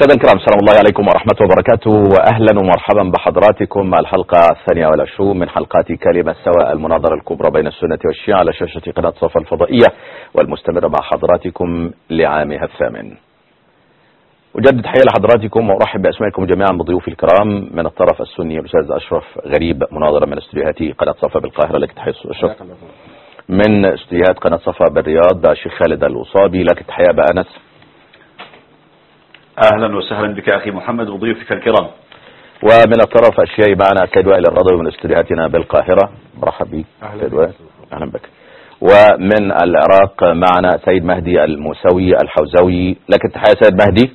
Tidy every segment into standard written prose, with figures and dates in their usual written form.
مشاهدينا الكرام، سلام الله عليكم ورحمة وبركاته، وأهلا ومرحبا بحضراتكم الحلقة 22 من حلقات كلمة سواء، المناظرة الكبرى بين السنة والشيعة على شاشة قناة صفا الفضائية والمستمرة مع حضراتكم لعامها الثامن. أجدد حية لحضراتكم وأرحب بأسمائكم جميعا بضيوفي الكرام. من الطرف السني الأستاذ أشرف غريب، مناظرة من استديوهات قناة صفا بالقاهرة، لك تحية أشرف. من استديوهات قناة صفا بالرياض الشيخ خالد الوصابي، لك تحية بأنس. أهلا وسهلا بك أخي محمد وضيوفك الكرام. ومن الطرف الشيعي معنا سيد وائل الرضوي من استديوهاتنا بالقاهرة، مرحب بك سيد وائل. أهلا بك. ومن العراق معنا سيد مهدي الموسوي الحوزوي، لك التحية سيد مهدي.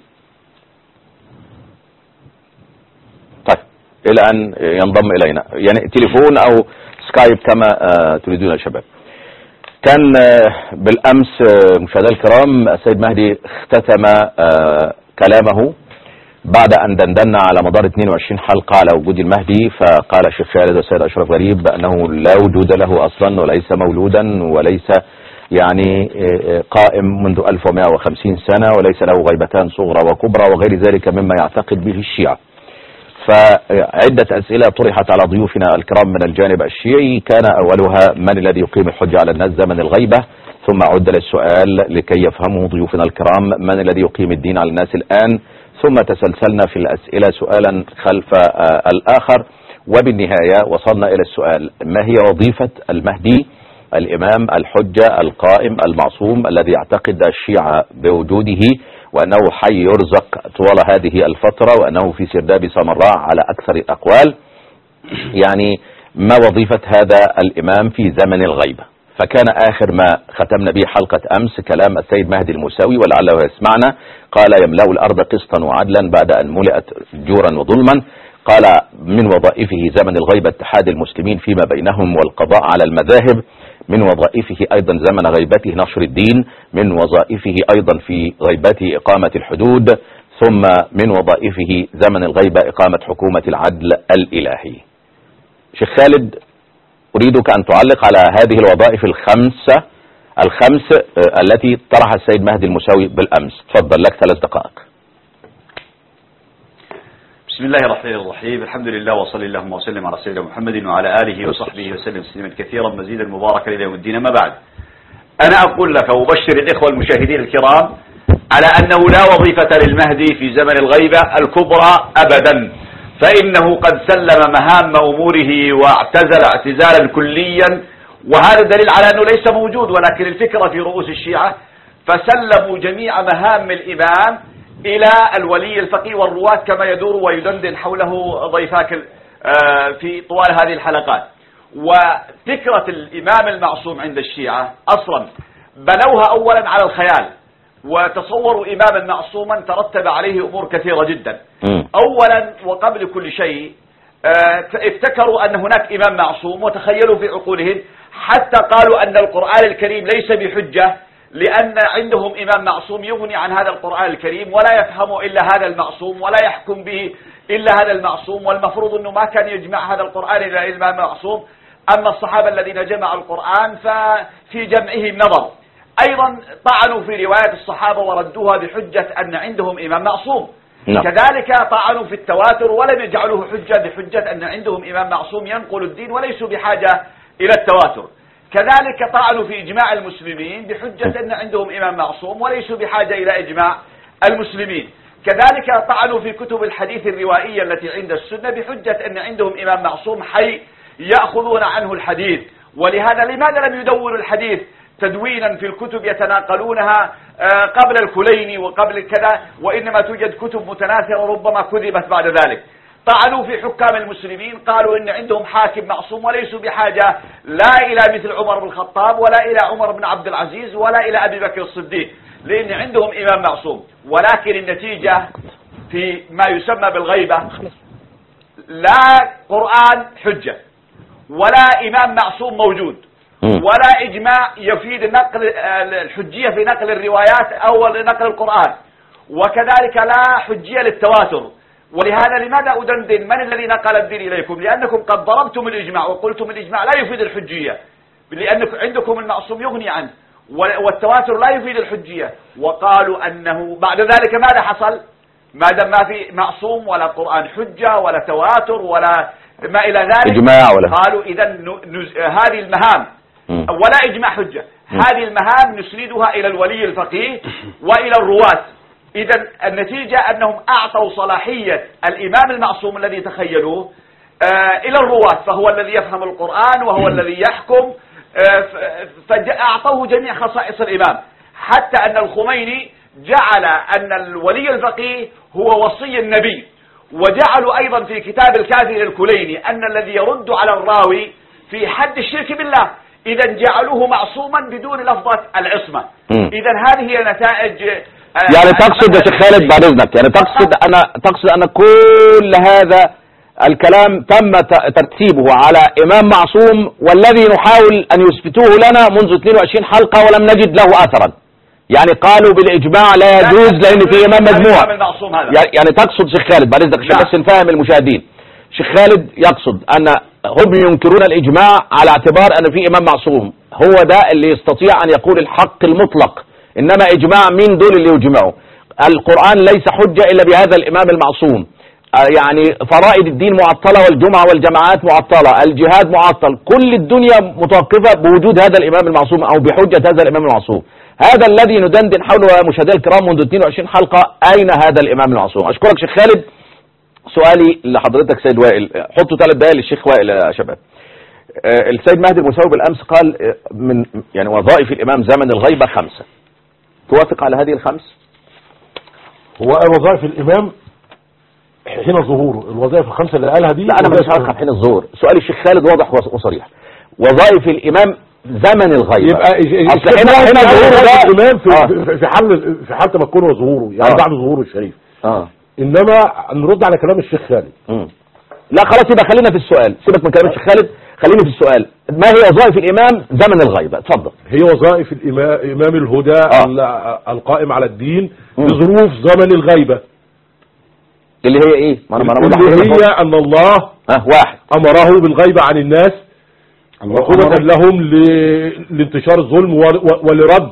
طيب، إلى أن ينضم إلينا يعني تليفون أو سكايب كما تريدون يا شباب. كان بالأمس مشاهدينا الكرام السيد مهدي اختتم كلامه بعد أن دندنا على مدار 22 حلقة على وجود المهدي، فقال الشيخ خالد والسيد أشرف غريب أنه لا وجود له أصلا وليس مولودا وليس يعني قائم منذ 1150 سنة وليس له غيبتان صغرى وكبرى وغير ذلك مما يعتقد به الشيعة. فعدة أسئلة طرحت على ضيوفنا الكرام من الجانب الشيعي، كان أولها من الذي يقيم الحجة على الناس زمن الغيبة، ثم عد للسؤال لكي يفهمه ضيوفنا الكرام من الذي يقيم الدين على الناس الآن، ثم تسلسلنا في الأسئلة سؤالا خلف الآخر، وبالنهاية وصلنا إلى السؤال: ما هي وظيفة المهدي الإمام الحجة القائم المعصوم الذي يعتقد الشيعة بوجوده وأنه حي يرزق طوال هذه الفترة وأنه في سرداب سامراء على أكثر الأقوال؟ يعني ما وظيفة هذا الإمام في زمن الغيبة؟ فكان آخر ما ختمنا به حلقة أمس كلام السيد مهدي الموسوي، ولعله يسمعنا. قال: يملأ الأرض قسطا وعدلا بعد أن ملئت جورا وظلما. قال: من وظائفه زمن الغيبة اتحاد المسلمين فيما بينهم والقضاء على المذاهب. من وظائفه أيضا زمن غيبته نشر الدين. من وظائفه أيضا في غيبته إقامة الحدود. ثم من وظائفه زمن الغيبة إقامة حكومة العدل الإلهي. شيخ خالد، أريدك أن تعلق على هذه الوظائف الخمس التي طرحها السيد مهدي الموسوي بالأمس. تفضل، لك 3 دقائق. بسم الله الرحمن الرحيم، الحمد لله وصلى اللهم وسلم على سيدنا محمد وعلى آله وصحبه وسلم تسليما كثيرا مزيدا مباركا إلى يوم الدين. ما بعد، أنا أقول لك وأبشر الإخوة المشاهدين الكرام على أنه لا وظيفة للمهدي في زمن الغيبة الكبرى أبدا، فإنه قد سلم مهام أموره واعتزل اعتزالا كليا، وهذا دليل على أنه ليس موجود، ولكن الفكرة في رؤوس الشيعة فسلموا جميع مهام الإمام إلى الولي الفقيه والرواة كما يدور ويدندن حوله ضيفاك في طوال هذه الحلقات. وفكرة الإمام المعصوم عند الشيعة أصلا بنوها أولا على الخيال، وتصوروا إماما معصوما ترتب عليه أمور كثيرة جدا. أولا وقبل كل شيء افتكروا أن هناك إمام معصوم، وتخيلوا في عقولهم حتى قالوا أن القرآن الكريم ليس بحجة، لأن عندهم إمام معصوم يغني عن هذا القرآن الكريم ولا يفهم إلا هذا المعصوم ولا يحكم به إلا هذا المعصوم، والمفروض أنه ما كان يجمع هذا القرآن إلا الإمام معصوم. أما الصحابة الذين جمعوا القرآن ففي جمعهم نظر. أيضا طعنوا في رواية الصحابة وردوها بحجة أن عندهم إمام معصوم. كذلك طعنوا في التواتر ولم يجعلوه حجة بحجة أن عندهم إمام معصوم ينقل الدين وليسوا بحاجة إلى التواتر. كذلك طعنوا في إجماع المسلمين بحجة أن عندهم إمام معصوم وليسوا بحاجة إلى إجماع المسلمين. كذلك طعنوا في كتب الحديث الروائية التي عند السنة بحجة أن عندهم إمام معصوم حي يأخذون عنه الحديث. ولهذا لماذا لم يدونوا الحديث تدوينا في الكتب يتناقلونها قبل الكليني وقبل كذا، وإنما توجد كتب متناثرة ربما كذبت بعد ذلك؟ طعنوا في حكام المسلمين، قالوا إن عندهم حاكم معصوم وليسوا بحاجة لا إلى مثل عمر بن الخطاب ولا إلى عمر بن عبد العزيز ولا إلى أبي بكر الصديق، لأن عندهم إمام معصوم. ولكن النتيجة في ما يسمى بالغيبة لا قرآن حجة ولا إمام معصوم موجود ولا إجماع يفيد نقل الحجية في نقل الروايات أو نقل القرآن، وكذلك لا حجية للتواتر. ولهذا لماذا أدندن من الذي نقل الدين إليكم؟ لأنكم قد ضربتم الإجماع وقلتم الإجماع لا يفيد الحجية، لأنكم عندكم المعصوم يغني عنه والتواتر لا يفيد الحجية. وقالوا أنه بعد ذلك ماذا حصل؟ ما دام ما في معصوم ولا قرآن حجة ولا تواتر ولا ما إلى ذلك، إجماع ولا قالوا إذا هذه المهام ولا إجماع حجة، هذه المهام نسندها إلى الولي الفقيه وإلى الرواة. إذا النتيجة أنهم أعطوا صلاحية الإمام المعصوم الذي تخيلوه إلى الرواة، فهو الذي يفهم القرآن وهو الذي يحكم، فأعطوه جميع خصائص الإمام، حتى أن الخميني جعل أن الولي الفقيه هو وصي النبي، وجعلوا أيضا في كتاب الكافي للكليني أن الذي يرد على الراوي في حد الشرك بالله، إذا جعلوه معصوما بدون لفظة العصمة. إذا هذه هي نتائج. يعني تقصد يا شيخ خالد بعد إذنك، يعني تقصد أن كل هذا الكلام تم ترتيبه على إمام معصوم، والذي نحاول أن يثبتوه لنا منذ 22 حلقة ولم نجد له أثرا. يعني قالوا بالإجماع لا يجوز لأن في إمام مجموع. يعني تقصد شيخ خالد بعد إذنك عشان بس نفهم المشاهدين، شيخ خالد يقصد أن هم ينكرون الإجماع على اعتبار أن في إمام معصوم، هو ده اللي يستطيع أن يقول الحق المطلق، إنما إجماع مين دول اللي يجمعوا؟ القرآن ليس حجة إلا بهذا الإمام المعصوم، يعني فرائض الدين معطلة والجمعة والجماعات معطلة، الجهاد معطل، كل الدنيا متوقفة بوجود هذا الإمام المعصوم أو بحجة هذا الإمام المعصوم. هذا الذي ندندن حوله يا مشاهدينا الكرام منذ 22 حلقة، أين هذا الإمام المعصوم؟ أشكرك شيخ خالد. سؤالي لحضرتك سيد وائل، حطوا 3 دقائق للشيخ وائل يا شباب. السيد مهدي المساوي بالأمس قال من يعني وظائف الإمام زمن الغيبة 5، توافق على هذه ال5؟ هو وظائف الإمام حين ظهوره، الوظائف ال5 اللي قالها دي. لا أنا مش هرقم حين الظهور، سؤال الشيخ خالد واضح وصريح. وظائف الإمام زمن الغيبة، يبقى حين ظهوره ده الإمام في حال تمكنه وظهوره، يعني بعد ظهوره الشريف. إنما نرد على كلام الشيخ خالد. لا خلاص يبقى خلينا في السؤال، سيبك من كلام الشيخ خالد، خلينا في السؤال. ما هي وظائف الإمام زمن الغيبة؟ اتفضل. هي وظائف إمام الهدى القائم على الدين بظروف زمن الغيبة، اللي هي ايه؟ اللي هي ان الله واحد امره بالغيبة عن الناس عقوبة لهم لانتشار الظلم ولرد.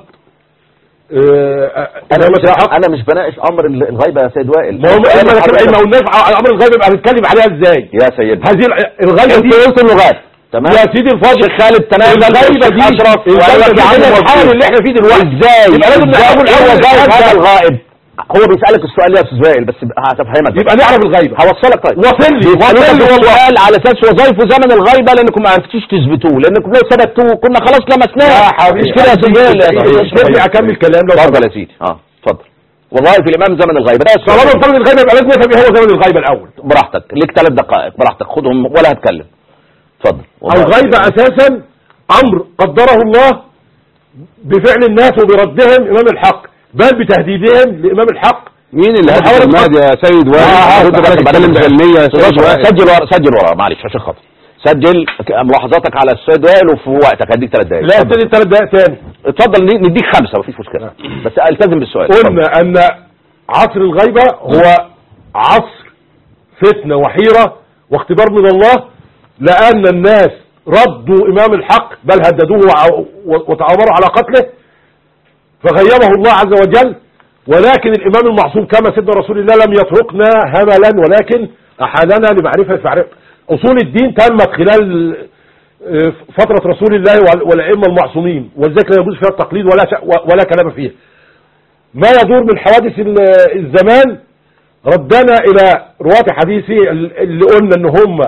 انا مش بناقش امر الغيبة يا سيد وائل. ما قلناش امر الغيبة يبقى هنتكلم عليها ازاي يا سيدي؟ هذه الغيبة دي قلت اللغات تمام يا سيدي الفاضل. الشيخ خالد تناول الغيبة دي الحال اللي احنا فيه دلوقتي ازاي؟ يبقى لازم نحاول هذا الغائب. هو بيسألك السؤال يا استاذ وائل، بس هتفهمك. يبقى نعرف الغيبة. هوصلك. طيب وصل لي والله على اساس وظائف زمن الغيبة لانكم ما عرفتوش تثبتوه، لانكم لو ثبتوه كنا خلاص لمسناه. يا حبيبي مش كده يا استاذ وائل؟ اسمعني اكمل كلام لو اتفضل يا سيدي. اتفضل. وظائف الامام زمن الغيبة ده طالما زمن الغيبة يبقى لازم نفهم ايه هو زمن الغيبة الاول. براحتك، ليك 3 دقائق براحتك، خدهم ولا هتكلم. اتفضل. الغيبة اساسا امر قدره الله بفعل الناس وبردهم امام الحق، بل بتهديدهم لامام الحق. مين اللي هدف المهدي يا سيد وائل؟ بتكلم بعلمية يا سيد وائل. سجل ورا معلش عشان خاطر سجل ملاحظاتك على السيد وائل وفي وقتك. هديك 3 دقائق. لا ابتدي 3 دقائق تاني. اتفضل نديك 5 مفيش مشكلة، بس التزم بالسؤال. قلنا ان عصر الغيبة هو عصر فتنة وحيرة واختبار من الله، لان الناس ردوا امام الحق بل هددوه وتآمروا على قتله فغيبه الله عز وجل. ولكن الامام المعصوم كما سيدنا رسول الله لم يتركنا هملا، ولكن احالنا لمعرفة اصول الدين تمت خلال فترة رسول الله والائمة المعصومين، ولذلك لا يجوز فيها التقليد ولا كلام فيها. ما يدور من حوادث الزمان ردنا الى رواة حديثي اللي قلنا ان هم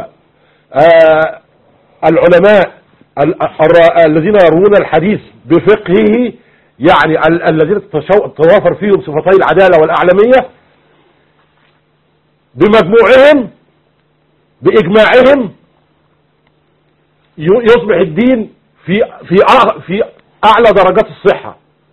العلماء الذين يروون الحديث بفقهه، يعني الذين توافر فيهم صفتي العدالة والأعلمية، بمجموعهم بإجماعهم يصبح الدين في أعلى درجات الصحة.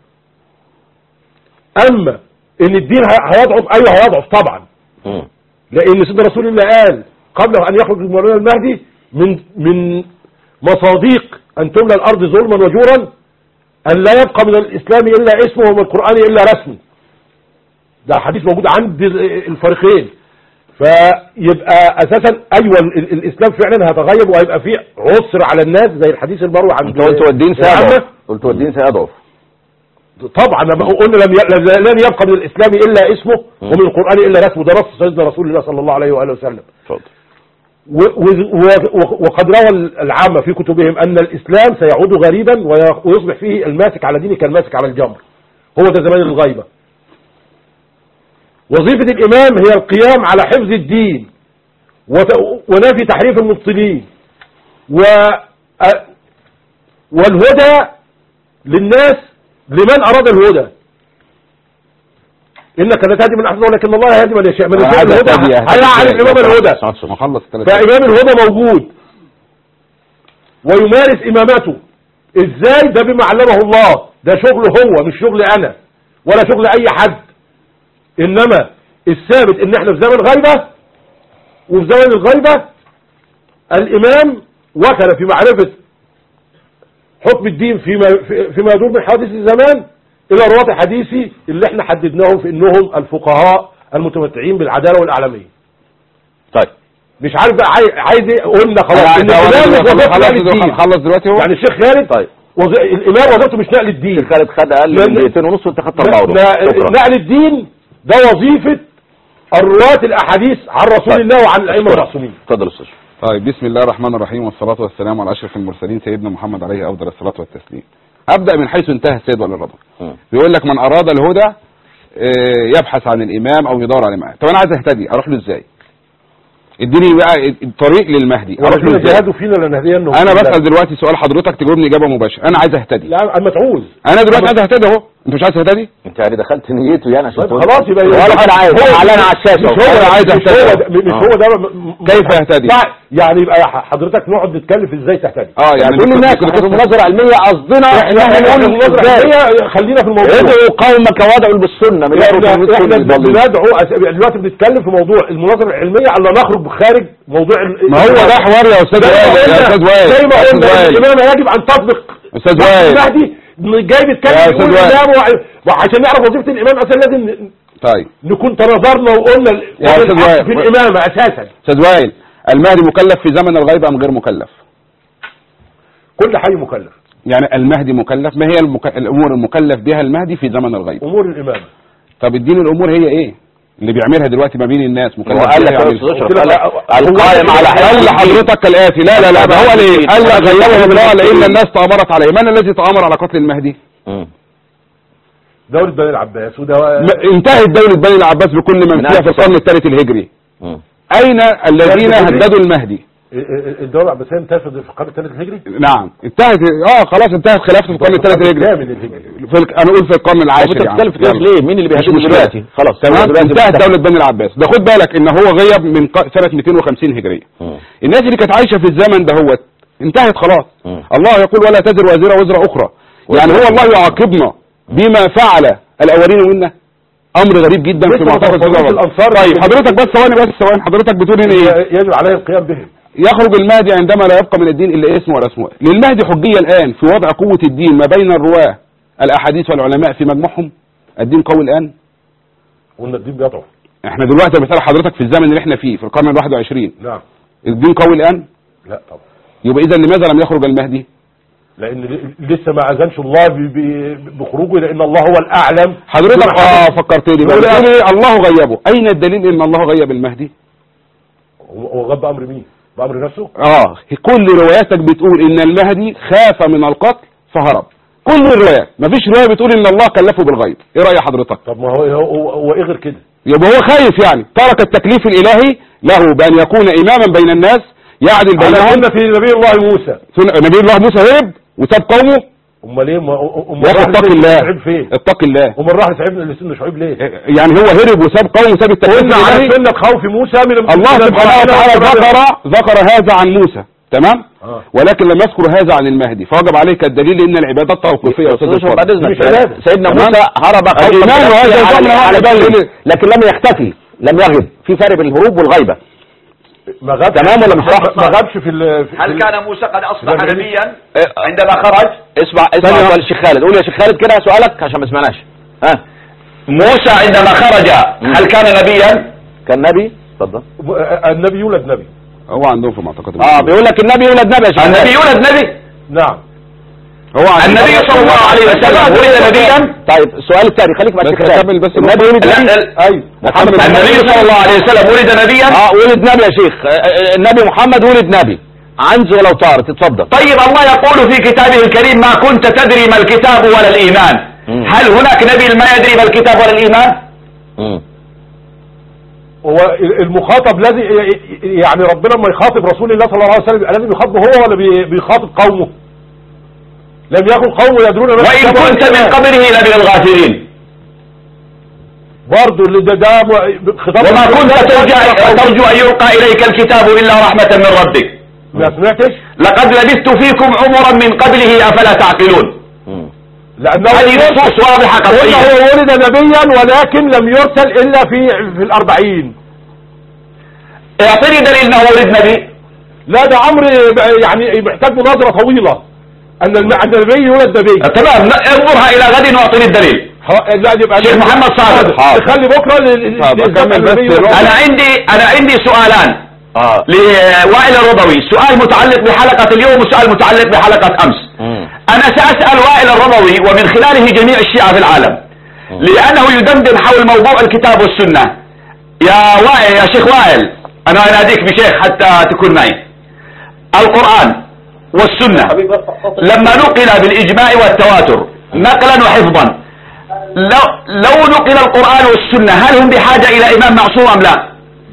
أما إن الدين هيضعف، أيوه هيضعف طبعا، لأن سيدنا رسول الله قال قبل أن يخرج مولانا المهدي من مصاديق أن تملى الأرض ظلما وجورا أن لا يبقى من الإسلام إلا اسمه ومن القرآن إلا رسمه. ده حديث موجود عند الفريقين. فيبقى أساسا أيوة الإسلام فعلا هيتغير وهيبقى فيه عسر على الناس زي الحديث المروي عن قلت والدين سيضعف. قلت والدين سيضعف. طبعا قلنا لن يبقى من الاسلام الا اسمه ومن القران الا رسمه، ده نص سيدنا رسول الله صلى الله عليه واله وسلم. وقد روى العامة في كتبهم ان الاسلام سيعود غريبا ويصبح فيه الماسك على دينه كالماسك على الجمر. هو ده زمان الغيبة. وظيفة الامام هي القيام على حفظ الدين ونفي تحريف المبطلين والهدى للناس لمن اراد الهدى. انك لا تهدي من احسن ولكن الله يهدي من يشاء. من يشاء الهدى هيعرف امام الهدى. فامام الهدى موجود ويمارس امامته ازاي؟ ده بما علمه الله، ده شغله هو مش شغل انا ولا شغل اي حد. انما الثابت ان احنا في زمن غيبة، وفي زمن الغيبة الامام وكل في معرفة حكم الدين فيما يدور من حوادث الزمان الى رواة حديثي اللي احنا حددناهم في انهم الفقهاء المتمتعين بالعدالة والاعلامية. طيب مش عارف بقى عايز ايه. قلنا خلاص ان الامام خلص دلوقتي هو يعني الشيخ خالد. طيب الامام وظيفته مش نقل الدين. الشيخ خالد خد اقل من 200 ونص وانت خدت 4 ونص. نقل الدين ده وظيفة الرواة الاحاديث عن رسول الله وعن الائمة المعصومين. اتفضل استاذ. طيب بسم الله الرحمن الرحيم والصلاة والسلام على اشرف المرسلين سيدنا محمد عليه افضل الصلاة والتسليم. ابدأ من حيث انتهى السيد ولي الرضا. بيقول لك من اراد الهدى يبحث عن الامام او يدور على الامام. طب انا عايز اهتدي اروح له ازاي؟ اديني بقى الطريق للمهدي اروح له ازاي؟ جهادوا فينا لنهدينهم. انا بسأل دلوقتي سؤال حضرتك تجاوبني اجابه مباشره. انا عايز اهتدي. لا اما تعوز. انا دلوقتي عايز اهتدي اهو. انت مش عايز تهتدي؟ انت يعني دخلت نيته يعني عشان خلاص يبقى انا عايز اعلن على الشاشه. مش هو انا عايز اهتدي. مش هو ده. كيف اهتدي؟ يعني يبقى حضرتك نقعد نتكلم في ازاي تهتدي. يعني كل الناس في مناظره علميه قصدنا احنا نقول مناظره علميه. خلينا في الموضوع. ادعوا قومك وادعوا بالسنه. احنا بندعو دلوقتي بنتكلم في موضوع المناظره العلميه على نخرج خارج موضوع. ما هو ده حوار يا استاذ وائل. يا استاذ وائل زي ما قلنا الامام يجب ان تطبق. استاذ وائل المهدي جاي بيتكلم يقول الامام وعشان نعرف وظيفه الامام اساسا لازم طيب نكون تناظرنا وقلنا في الامامه اساسا. استاذ وائل المهدي مكلف في زمن الغيبه ام غير مكلف؟ كل حي مكلف. يعني المهدي مكلف. ما هي الامور المكلف بها المهدي في زمن الغيبه؟ امور الامامه. طب اديني الامور هي ايه اللي بيعملها دلوقتي ما بين الناس؟ مكلف قال لك القائم على قال لحضرتك كالاتي. لا ده هو ليه قال غيبهم الله لان الناس تامرت عليه. من الذي تامر على قتل المهدي؟ دولة بني العباس. انتهت دولة بني العباس بكل من فيها في القرن الثالث الهجري. اين الذين هددوا المهدي؟ الدولة العباسية انتهت في القرن الثالث الهجري؟ نعم انتهت. خلاص انتهت خلافة في القرن الثالث الهجري. انا اقول في القرن العاشر. انت بتتكلم في التاريخ ليه؟ مين اللي بيهدد دلوقتي؟ خلاص انتهت دولة بني العباس. ده خد بالك ان هو غيب من سنة 250 هجرية. الناس اللي كانت عايشة في الزمن ده هو انتهت خلاص. الله يقول ولا تزر وازرة وزر اخرى. يعني هو الله يعاقبنا بما فعل الاولين منا. امر غريب جدا في معتقد الانصار. طيب حضرتك بس ثواني حضرتك بتقول هنا ايه؟ يجب عليه القيام بهم. يخرج المهدي عندما لا يبقى من الدين الا اسمه ولا اسمه. للمهدي حجيه الان في وضع قوه الدين ما بين الرواه الاحاديث والعلماء في مجموعهم. الدين قوي الان؟ قلنا الدين بيضعف. احنا دلوقتي مثلا حضرتك في الزمن اللي احنا فيه في القرن ال21. نعم. الدين قوي الان؟ لا طبعا. يبقى اذا لماذا لم يخرج المهدي؟ لان لسه ما اذنش الله بخروجه لان الله هو الاعلم. حضرتك فكرتني الله غيبه. اين الدليل ان الله غيب المهدي؟ هو غاب بامر مين؟ بامر نفسه؟ كل رواياتك بتقول ان المهدي خاف من القتل فهرب. كل الروايات مفيش روايه بتقول ان الله كلفه بالغيب. ايه راي حضرتك؟ طب ما هو ايه غير كده؟ يبقى هو خايف يعني ترك التكليف الالهي له بان يكون اماما بين الناس يعدل بينهم. قلنا في نبي الله موسى. نبي الله موسى هرب وساب قومه. امال ايه؟ اتق الله. اتق الله. امال راح لسيدنا شعيب ليه؟ يعني هو هرب وساب قومه وساب التكليف الالهي. قلنا سنة خوف موسى من الله سبحانه وتعالى ذكر هذا عن موسى. تمام. ولكن لم يذكر هذا عن المهدي فوجب عليك الدليل ان العبادات توقيفيه. سيدنا موسى هرب لكن لم يختفي لم يغب. في فرق بين الهروب والغيبه. ما غابش. تمام ولا مش صح؟ ما غابش في هل كان موسى قد اصبح نبيا عندما خرج؟ اسمع سؤال الشيخ خالد. قول يا شيخ خالد كده سؤالك عشان ما سمعناش. موسى عندما خرج هل كان نبيا؟ كان نبي. اتفضل. النبي يولد نبي. هو عندهم في معتقد بيقول لك النبي يولد نبي. النبي يولد نبي. نعم. النبي صلى الله عليه وسلم ولد نبيا. طيب السؤال الثاني خليك مع الشيخ خالد. النبي ولد ايوه النبي صلى الله عليه وسلم ولد نبيا. ولد نبي يا شيخ. النبي محمد ولد نبي عنز ولو طارت. اتفضل. طيب الله يقول في كتابه الكريم ما كنت تدري ما الكتاب ولا الإيمان. هل هناك نبي ما يدري ما الكتاب ولا الإيمان؟ هو المخاطب الذي يعني ربنا لما يخاطب رسول الله صلى الله عليه وسلم لازم يخاطبه هو ولا بيخاطب قومه؟ لم يكن قومه يدرون ما وإن كنت من قبله لمن الغافلين. برضه اللي ده خطاب. وما كنت ترجو أن يلقى إليك الكتاب إلا رحمة من ربك. ما سمعتش؟ لقد لبثت فيكم عمرا من قبله أفلا تعقلون. لأنه هذه نصوص واضحة قطعية. هو ولد نبيا ولكن لم يرسل إلا في 40. اعطني دليل أنه ولد نبي. لا ده أمر يعني محتاج مناظرة طويلة أن النبي يولد نبي. تمام انظرها إلى غد واعطني الدليل. لا يبقى شيخ محمد صادق. خلي بكرة أنا عندي سؤالان لوائل الرضوي. سؤال متعلق بحلقة اليوم وسؤال متعلق بحلقة أمس. أنا سأسأل وائل الرضوي ومن خلاله جميع الشيعة في العالم لأنه يدندن حول موضوع الكتاب والسنة. يا وائل يا شيخ وائل أنا أناديك بشيخ حتى تكون معي. القرآن والسنة لما نقل بالإجماع والتواتر نقلا وحفظا لو نقل القرآن والسنة هل هم بحاجة إلى إمام معصوم أم لا؟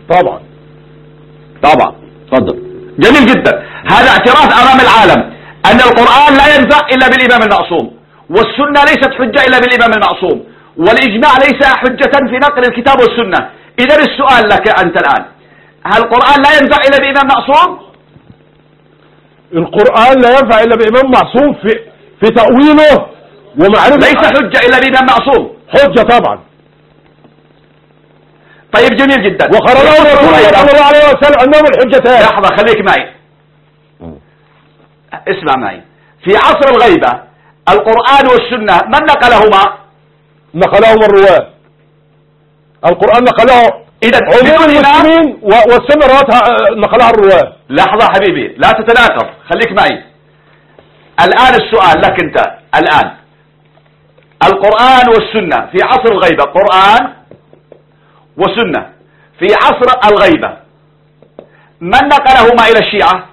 طبعا. اتفضل. جميل جدا. هذا اعتراف أمام العالم أن القرآن لا ينفع إلا بالإمام المعصوم والسنة ليست حجة إلا بالإمام المعصوم والإجماع ليس حجة في نقل الكتاب والسنة. إذا السؤال لك أنت الآن هل القرآن لا ينفع إلا بإمام معصوم؟ القرآن لا ينفع إلا بإمام معصوم في تأويله ومعرفة. ليس حجة إلا بإمام معصوم. حجة طبعا. طيب جميل جدا. وقرره الرسول صلى الله عليه وسلم أنهم الحجتان. لحظة خليك معي اسمع معي. في عصر الغيبة القرآن والسنة من نقلهما؟ نقلهما الرواة. القرآن نقله إذا عموم المسلمين والسنة نقلها الرواة. لحظة حبيبي لا تتناقض خليك معي. الآن السؤال لك أنت الآن القرآن والسنة في عصر الغيبة قرآن وسنة في عصر الغيبة من نقلهما إلى الشيعة؟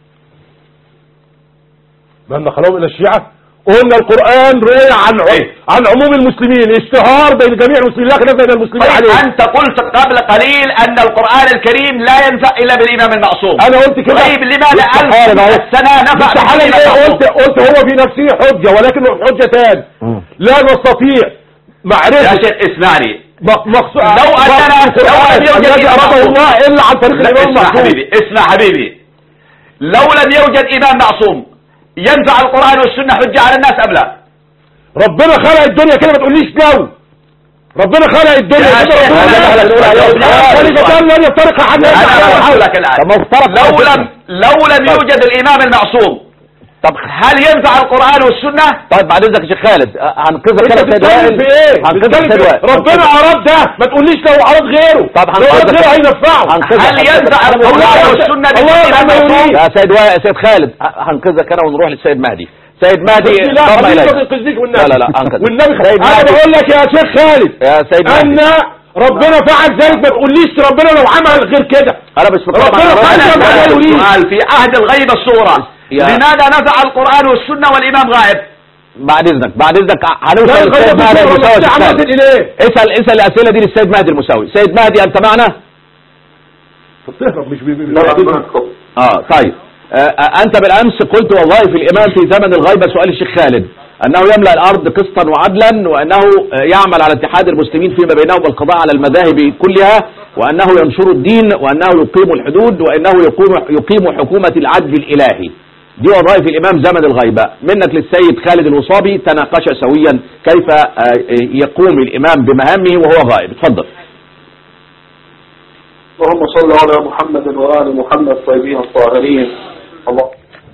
من نقلهم إلى الشيعة؟ قلنا القرآن روي عن عموم المسلمين اشتهار بين جميع المسلمين لكن بين المسلمين طيب عليه. أنت قلت قبل قليل أن القرآن الكريم لا ينفع إلا بالإمام المعصوم. أنا قلت كده. طيب لماذا 1000 سنة نفع قلت هو في نفسه حجة ولكنه حجتان لا نستطيع معرفة. يا شيخ اسمعني لو لم يوجد أراده الله إلا عن طريق الإمام المعصوم. اسمع حبيبي لو لم يوجد إمام معصوم ينفع القرآن والسنة حجة على الناس أم لا؟ ربنا خلق الدنيا كده ما تقوليش لو ربنا خلق الدنيا لو لم يوجد الإمام المعصوم طب هل ينفع القرآن والسنة؟ طيب بعد اذنك يا شيخ خالد هنقذك انت بتتكلم في ايه؟ ربنا اراد ده ما تقوليش لو اراد غيره. طب هنقذك غيره هينفعه. هل ينفع القرآن والسنة بالإمام؟ يا سيد خالد هنقذك انا ونروح للسيد مهدي. سيد مهدي ضم اليك. لا والنبي انا بقول لك يا شيخ خالد يا سيد مهدي ان ربنا فعل ذلك ما تقوليش ربنا لو عمل غير كده. انا مش ربنا فعل في عهد الغيبة الصغرى لماذا نفع القرآن والسنة والإمام غائب؟ بعد اذنك هنوصل للسيد مهدي المساوي. اسال الاسئله دي للسيد مهدي المساوي. سيد مهدي انت معنا؟ تهرب مش طيب انت بالامس قلت وظائف الامام في زمن الغيبة سؤال الشيخ خالد انه يملأ الارض قسطا وعدلا وانه يعمل على اتحاد المسلمين فيما بينهم والقضاء على المذاهب كلها وانه ينشر الدين وانه يقيم الحدود وانه يقيم حكومة العدل الالهي. دي وظائف الامام زمن الغيبة. منك للسيد خالد الوصابي تناقش سويا كيف يقوم الامام بمهامه وهو غائب. اتفضل. اللهم صل على محمد وآل محمد طيبين الطاهرين. الله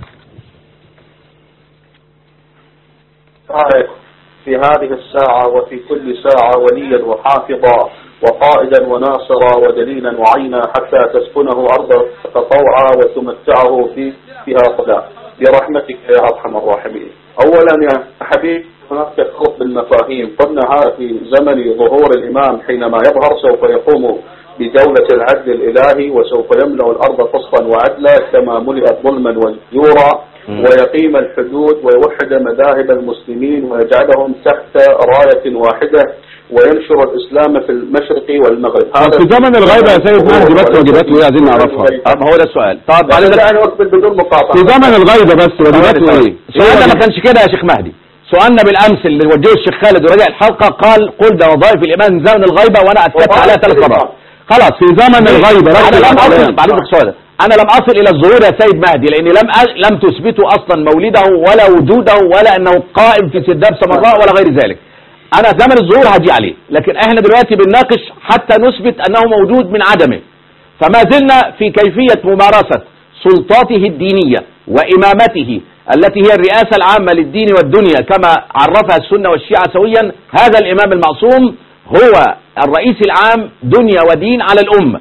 في هذه الساعة وفي كل ساعة وليا وحافظا وقائدا وناصرا ودليلا وعينا حتى تسكنه أرضك طوعا وتمتعه فيها قدا. برحمتك يا أرحم الراحمين. أولا يا حبيبي هناك فرق بالمفاهيم. قلنا هذا في زمن ظهور الإمام حينما يظهر سوف يقوم بدولة العدل الإلهي، وسوف يملأ الأرض قسطا وعدلا كما ملئت ظلما وزورا، ويقيم الحدود ويوحد مذاهب المسلمين ويجعلهم تحت راية واحدة وينشر الإسلام في المشرق والمغرب. هذا في زمن الغيبة يا سيد مهدي بس واجباته ايه عايزين نعرفها. ما هو ده السؤال. طب أنا أقبل بدون مقاطعة. في زمن الغيبة بس واجباته ايه؟ سؤالنا ما كانش كده يا شيخ مهدي. سؤالنا بالامس اللي وجهه الشيخ خالد ورجع الحلقه قل ده وظائف الامام من زمن الغيبه، وانا اكدت عليها 3 مرات. خلاص في زمن الغيبه انا لم اصل بعد السؤال انا لم اصل الى الظهور يا سيد مهدي، لاني لم تثبتوا اصلا مولده ولا وجوده ولا انه قائم في سرداب سمراء ولا غير ذلك. انا زمن الظهور هجي عليه، لكن احنا دلوقتي بنناقش حتى نثبت انه موجود من عدمه. فما زلنا في كيفيه ممارسه سلطاته الدينيه وامامته التي هي الرئاسة العامة للدين والدنيا كما عرفها السنة والشيعة سويا. هذا الإمام المعصوم هو الرئيس العام دنيا ودين على الأمة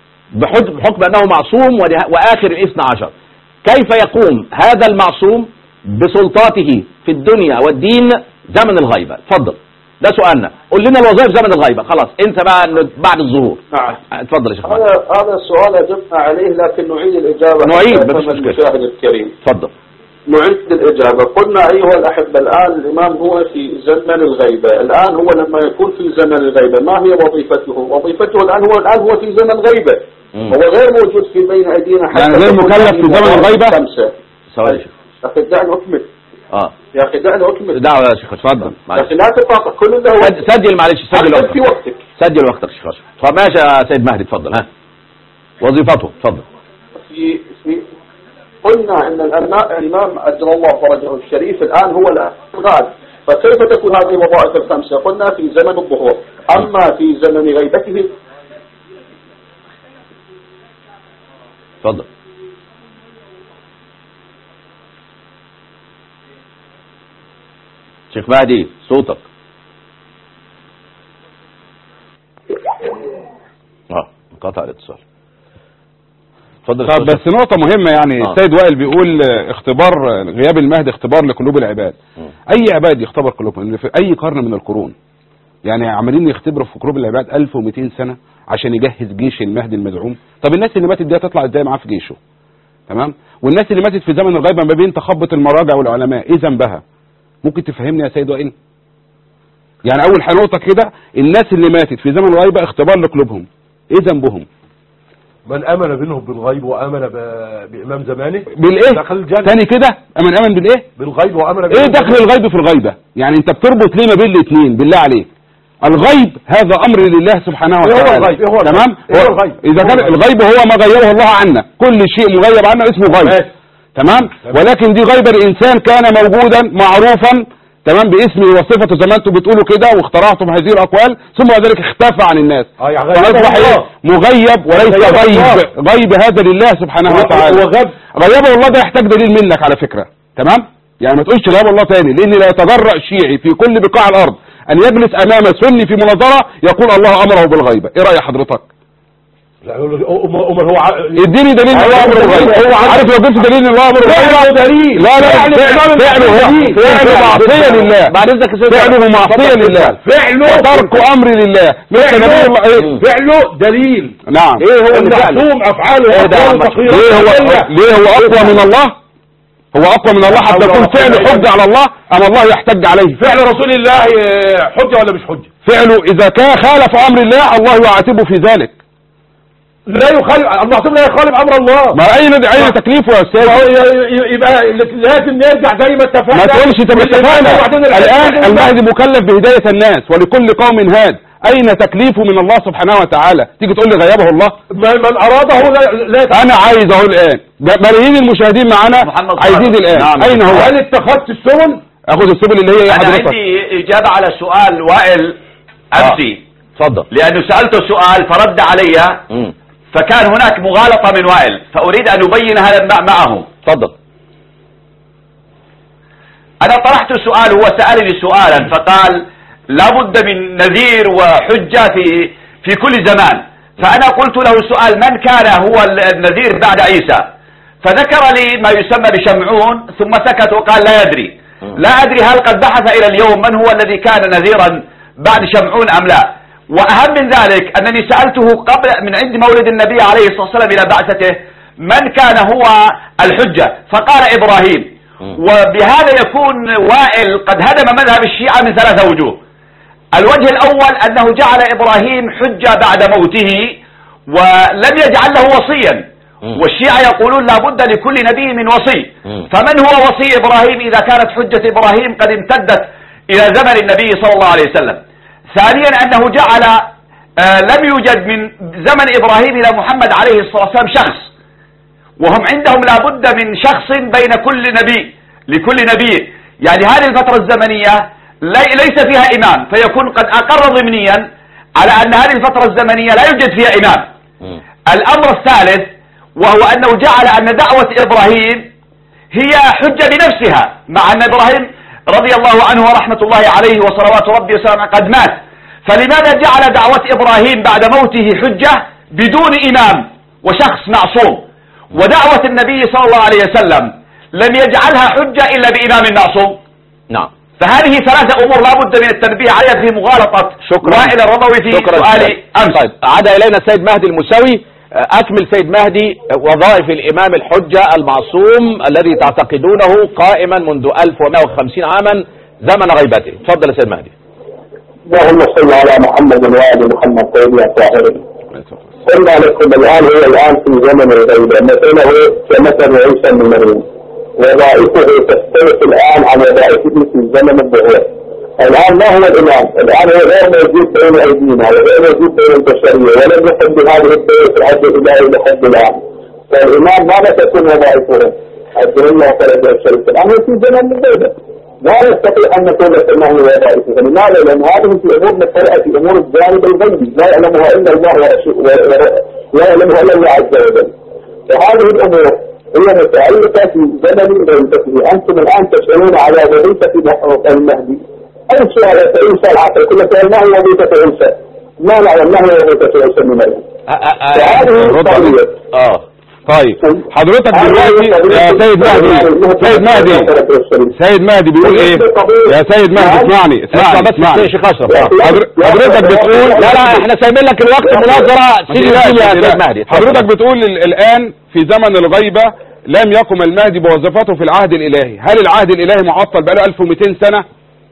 بحكم أنه معصوم وآخر 12. كيف يقوم هذا المعصوم بسلطاته في الدنيا والدين زمن الغيبة؟ تفضل، ده سؤالنا. قل لنا الوظائف زمن الغيبة. خلاص انت بقى بعد الظهور. نعم اتفضل يا شيخ. هذا السؤال أجبنا عليه، لكن نعيد الإجابة. نعيد المشاهد الكريم. تفضل. نعيد الإجابة. قلنا أيها الأحبة الآن الإمام هو في زمن الغيبة. الآن هو لما يكون في زمن الغيبة ما هي وظيفته؟ وظيفته الآن هو في زمن غيبة. هو غير موجود في بين أيدينا حتى يعني غير مكلف في زمن الغيبة. سؤال يا أخي دعني أكمل. يا أخي دعني أكمل. دعوة يا شيخ اتفضل. يا أخي لا تقاطع كل ده. سجل معلش سجل في وقتك. سجل وقتك يا شيخ. طب ماشي يا سيد مهدي اتفضل. ها وظيفته اتفضل. في قلنا ان الامام اجل الله فرجه الشريف الان هو الغاد، فكيف تكون هذه الوظائف الخمسه؟ قلنا في زمن الظهور، اما في زمن غيبته. اتفضل. شيخ مهدي صوتك. انقطع الاتصال. طب بس نقطة مهمة يعني السيد وائل بيقول اختبار غياب المهدي اختبار لقلوب العباد. اي عباد يختبر قلوبهم في اي قرن من القرون؟ يعني عمالين يختبروا في قلوب العباد 1200 سنة عشان يجهز جيش المهدي المزعوم. طب الناس اللي ماتت دي هتطلع ازاي معاه في جيشه؟ تمام؟ والناس اللي ماتت في زمن الغيبة ما بين تخبط المراجع والعلماء ايه ذنبها؟ ممكن تفهمني يا سيد وائل؟ يعني اول نقطة كده، الناس اللي ماتت في زمن الغيبة اختبار لقلوبهم ايه ذنبهم؟ من امن بينهم بالغيب وامن بامام زمانه بالايه؟ دخل الجنه. تاني كده امن بالايه؟ بالغيب وامن ايه دخل الغيب في الغيبه؟ يعني انت بتربط ليه ما بين الاثنين بالله عليك؟ الغيب هذا امر لله سبحانه وتعالى. هو الغيب تمام؟ هو الغيب. اذا كان الغيب هو ما غيبه الله عنا، كل شيء مغيب عنا اسمه غيب. تمام؟ ولكن دي غيبه الانسان كان موجودا معروفا تمام باسمه وصفته زي ما انتم بتقولوا كده واخترعتم هذه الاقوال، ثم بعد ذلك اختفى عن الناس. فاصبح مغيب وليس غيب. غيب هذا لله سبحانه وتعالى. غيبه الله ده يحتاج دليل منك على فكره. تمام؟ يعني ما تقولش غيب الله تاني، لان لا يتجرأ شيعي في كل بقاع الارض ان يجلس امام سني في مناظره يقول الله امره بالغيبه. ايه راي حضرتك؟ لا هو اديني دليل ان الله امره بالغيبه. هو عارف لو جبت دليل ان الله امره بالغيبه دليل. لا فعله معصيه لله. بعد اذنك يا سيدي فعله معصيه لله. فعله ترك امر لله. فعله دليل. نعم. ايه هو المحسوم افعاله ليه هو اقوى من الله؟ هو اقوى من الله حتى يكون فعله حجه على الله ام الله يحتج عليه؟ فعل رسول الله حجه ولا مش حجه؟ فعله اذا كان خالف امر الله الله يعاتبه في ذلك. لا يخالف المعصوم، لا يخالف امر الله. ما اين تكليفه يا استاذ؟ يبقى لازم نرجع زي ما اتفقنا. ما تقولش طب اتفقنا. الان المهدي مكلف بهدايه الناس ولكل قوم هاد. اين تكليفه من الله سبحانه وتعالى؟ تيجي تقول لي غيبه الله؟ من اراده لا انا عايز اهو الان ملايين المشاهدين معانا عايزين الان. نعم. اين هو؟ هل اتخذت السبل؟ اخذ السبل اللي هي انا عندي اجابه على سؤال وائل امسي. اتفضل. لانه سالته سؤال فرد علي فكان هناك مغالطه من وائل، فاريد ان ابين هذا معه. اتفضل. انا طرحت سؤال، هو سالني سؤالا فقال لابد من نذير وحجه في كل زمان، فانا قلت له سؤال من كان هو النذير بعد عيسى؟ فذكر لي ما يسمى بشمعون ثم سكت وقال لا يدري. لا أدري هل قد بحث إلى اليوم من هو الذي كان نذيرا بعد شمعون أم لا. وأهم من ذلك أنني سألته قبل من عند مولد النبي عليه الصلاة والسلام إلى بعثته من كان هو الحجة، فقال إبراهيم. وبهذا يكون وائل قد هدم مذهب الشيعة من 3 وجوه. الوجه الأول أنه جعل إبراهيم حجة بعد موته ولم يجعل له وصيا، والشيعة يقولون لا بد لكل نبي من وصي، فمن هو وصي إبراهيم إذا كانت حجة إبراهيم قد امتدت إلى زمن النبي صلى الله عليه وسلم. ثانيا أنه جعل لم يوجد من زمن إبراهيم إلى محمد عليه الصلاة والسلام شخص، وهم عندهم لا بد من شخص بين كل نبي لكل نبي، يعني هذه الفترة الزمنية ليس فيها إمام، فيكون قد أقر ضمنيا على أن هذه الفترة الزمنية لا يوجد فيها إمام. الأمر الثالث وهو أنه جعل أن دعوة إبراهيم هي حجة بنفسها، مع أن إبراهيم رضي الله عنه ورحمة الله عليه وصلوات ربي وسلامه قد مات، فلماذا جعل دعوة إبراهيم بعد موته حجة بدون إمام وشخص معصوم، ودعوة النبي صلى الله عليه وسلم لم يجعلها حجة إلا بإمام معصوم؟ نعم. فهذه 3 أمور لا بد من التنبيه عليها في مغالطة وائل الرضوي في سؤال أمس. طيب عاد إلينا السيد مهدي الموسوي. أكمل سيد مهدي وظائف الإمام الحجة المعصوم الذي تعتقدونه قائما منذ 1150 عاما زمن غيبته. تفضل يا سيد مهدي. اللهم صل على محمد وآل محمد طيبين الطاهرين. قلنا لكم الآن هو الآن في زمن الغيبة، مثله كمثل عيسى بن مريم، وظائفه تختلف الآن عن وظائفه في زمن الظهور. الآن ما هو الإمام؟ الآن هو غير موجود بين أيدينا وغير موجود بين البشرية، ولم يحب هذه الدولة العدل الإلهي لحد الآن. فالإمام ماذا تكون وظائفه؟ عدل الله فرجع الشريف. الآن هو في زمن الغيبة، لا نستطيع أن نقول لك ما هو وظائفه. لماذا؟ لأن هذه في أمور متفرعة في أمور الجانب الغيبي لا يعلمها إلا الله لا يعلمها إلا الله عز وجل. فهذه الأمور هي متعلقة في زمن غيبته. أنتم الآن تسألون على وظيفة المهدي. أي سؤال يسأل عقل كل سؤال ما هي وظيفة عيسى؟ ما نعلم ما هي وظيفة عيسى من مريم. طيب حضرتك دلوقتي يا سيد مهدي بيقول ايه؟ يا سيد مهدي اسمعني بس شيخ اشرف. حضرتك بتقول لا احنا سايبين لك الوقت مناظرة سيدي يا سيد مهدي. حضرتك بتقول الآن في زمن الغيبة لم يقم المهدي بوظيفته في العهد الإلهي. هل العهد الإلهي معطل بقاله 1200 سنة؟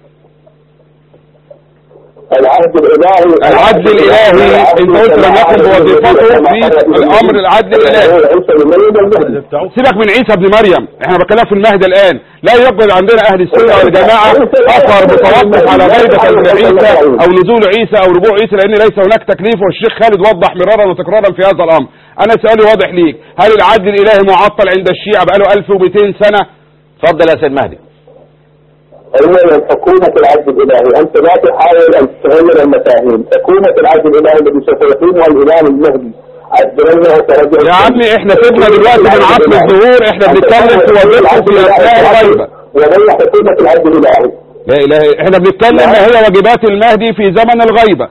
العدل الإلهي انت قلت لم يقم بوظيفته في الامر العدل الإلهي. سيبك من عيسى ابن مريم، احنا بنتكلم في المهدي الان. لا يقبل عندنا اهل السنه والجماعه اثر متوقف على غيبه عيسى او نزول عيسى او رجوع عيسى، لان ليس هناك تكليف، والشيخ خالد وضح مرارا وتكرارا في هذا الامر. انا سؤالي واضح ليك، هل العدل الإلهي معطل عند الشيعة بقاله 1200 سنة؟ اتفضل يا سيد مهدي. أولا حكومة العدل الإلهي، أنت لا تحاول أن تغير المفاهيم. حكومة العدل الإلهي الذي سوف يقيمها الإمام المهدي عدل الله وترجع. يا عمي احنا سيبنا دلوقتي من عصر الظهور، احنا بنتكلم في وظيفته في أثناء الغيبة. وهي حكومة العدل الإلهي. لا إله، احنا بنتكلم ما هي واجبات المهدي في زمن الغيبة.